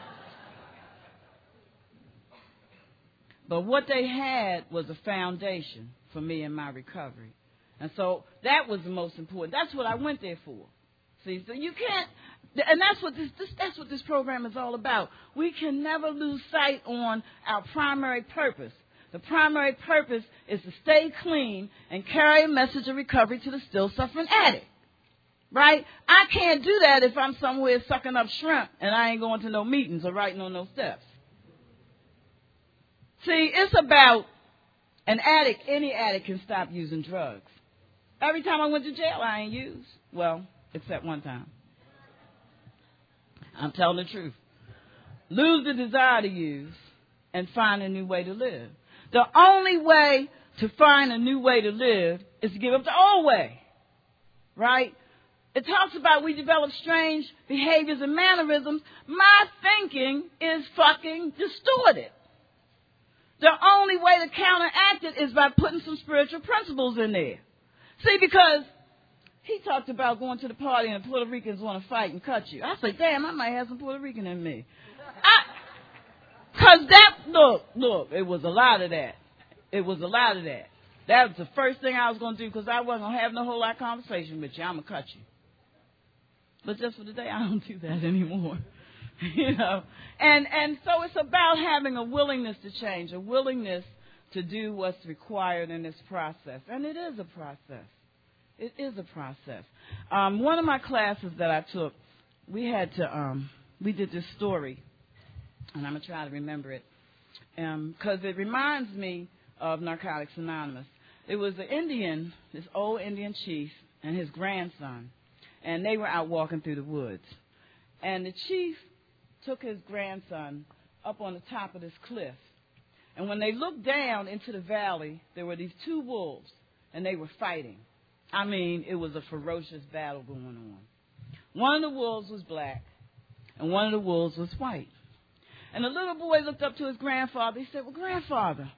But what they had was a foundation for me in my recovery. And so that was the most important. That's what I went there for. See, so you can't, and that's what this, this that's what this program is all about. We can never lose sight on our primary purpose. The primary purpose is to stay clean and carry a message of recovery to the still suffering addict. Right? I can't do that if I'm somewhere sucking up shrimp and I ain't going to no meetings or writing on no steps. See, it's about an addict. Any addict can stop using drugs. Every time I went to jail, I ain't used. Well, except one time. I'm telling the truth. Lose the desire to use and find a new way to live. The only way to find a new way to live is to give up the old way. Right? It talks about we develop strange behaviors and mannerisms. My thinking is fucking distorted. The only way to counteract it is by putting some spiritual principles in there. See, because he talked about going to the party and Puerto Ricans want to fight and cut you. I said, damn, I might have some Puerto Rican in me. Because that, look, look, it was a lot of that. It was a lot of that. That was the first thing I was going to do because I wasn't going to have no whole lot of conversation with you. I'm going to cut you. But just for today, I don't do that anymore. You know, and, and so it's about having a willingness to change, a willingness to do what's required in this process. And it is a process. It is a process. Um, one of my classes that I took, we had to, um, we did this story, and I'm going to try to remember it, because um, it reminds me of Narcotics Anonymous. It was an Indian, this old Indian chief, and his grandson, and they were out walking through the woods. And the chief took his grandson up on the top of this cliff. And when they looked down into the valley, there were these two wolves, and they were fighting. I mean, it was a ferocious battle going on. One of the wolves was black, and one of the wolves was white. And the little boy looked up to his grandfather. He said, well, grandfather,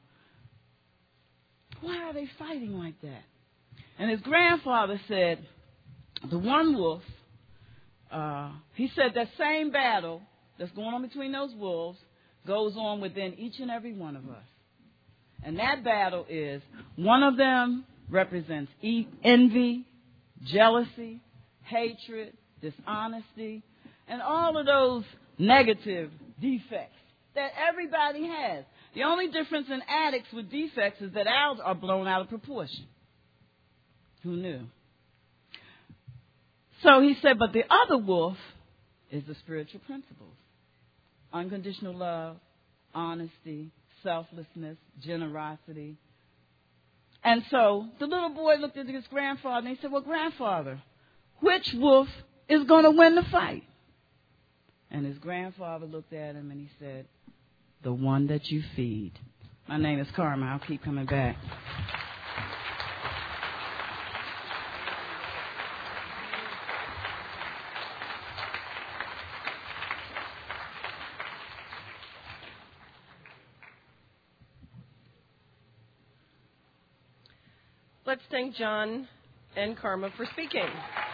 why are they fighting like that? And his grandfather said, the one wolf, uh, he said that same battle that's going on between those wolves goes on within each and every one of us. And that battle is, one of them represents e- envy, jealousy, hatred, dishonesty, and all of those negative defects that everybody has. The only difference in addicts with defects is that ours are blown out of proportion. Who knew? So he said, but the other wolf is the spiritual principles. Unconditional love, honesty, selflessness, generosity. And so the little boy looked at his grandfather and he said, well, grandfather, which wolf is going to win the fight? And his grandfather looked at him and he said, the one that you feed. My name is Karma. I'll keep coming back. Let's thank John and Karma for speaking.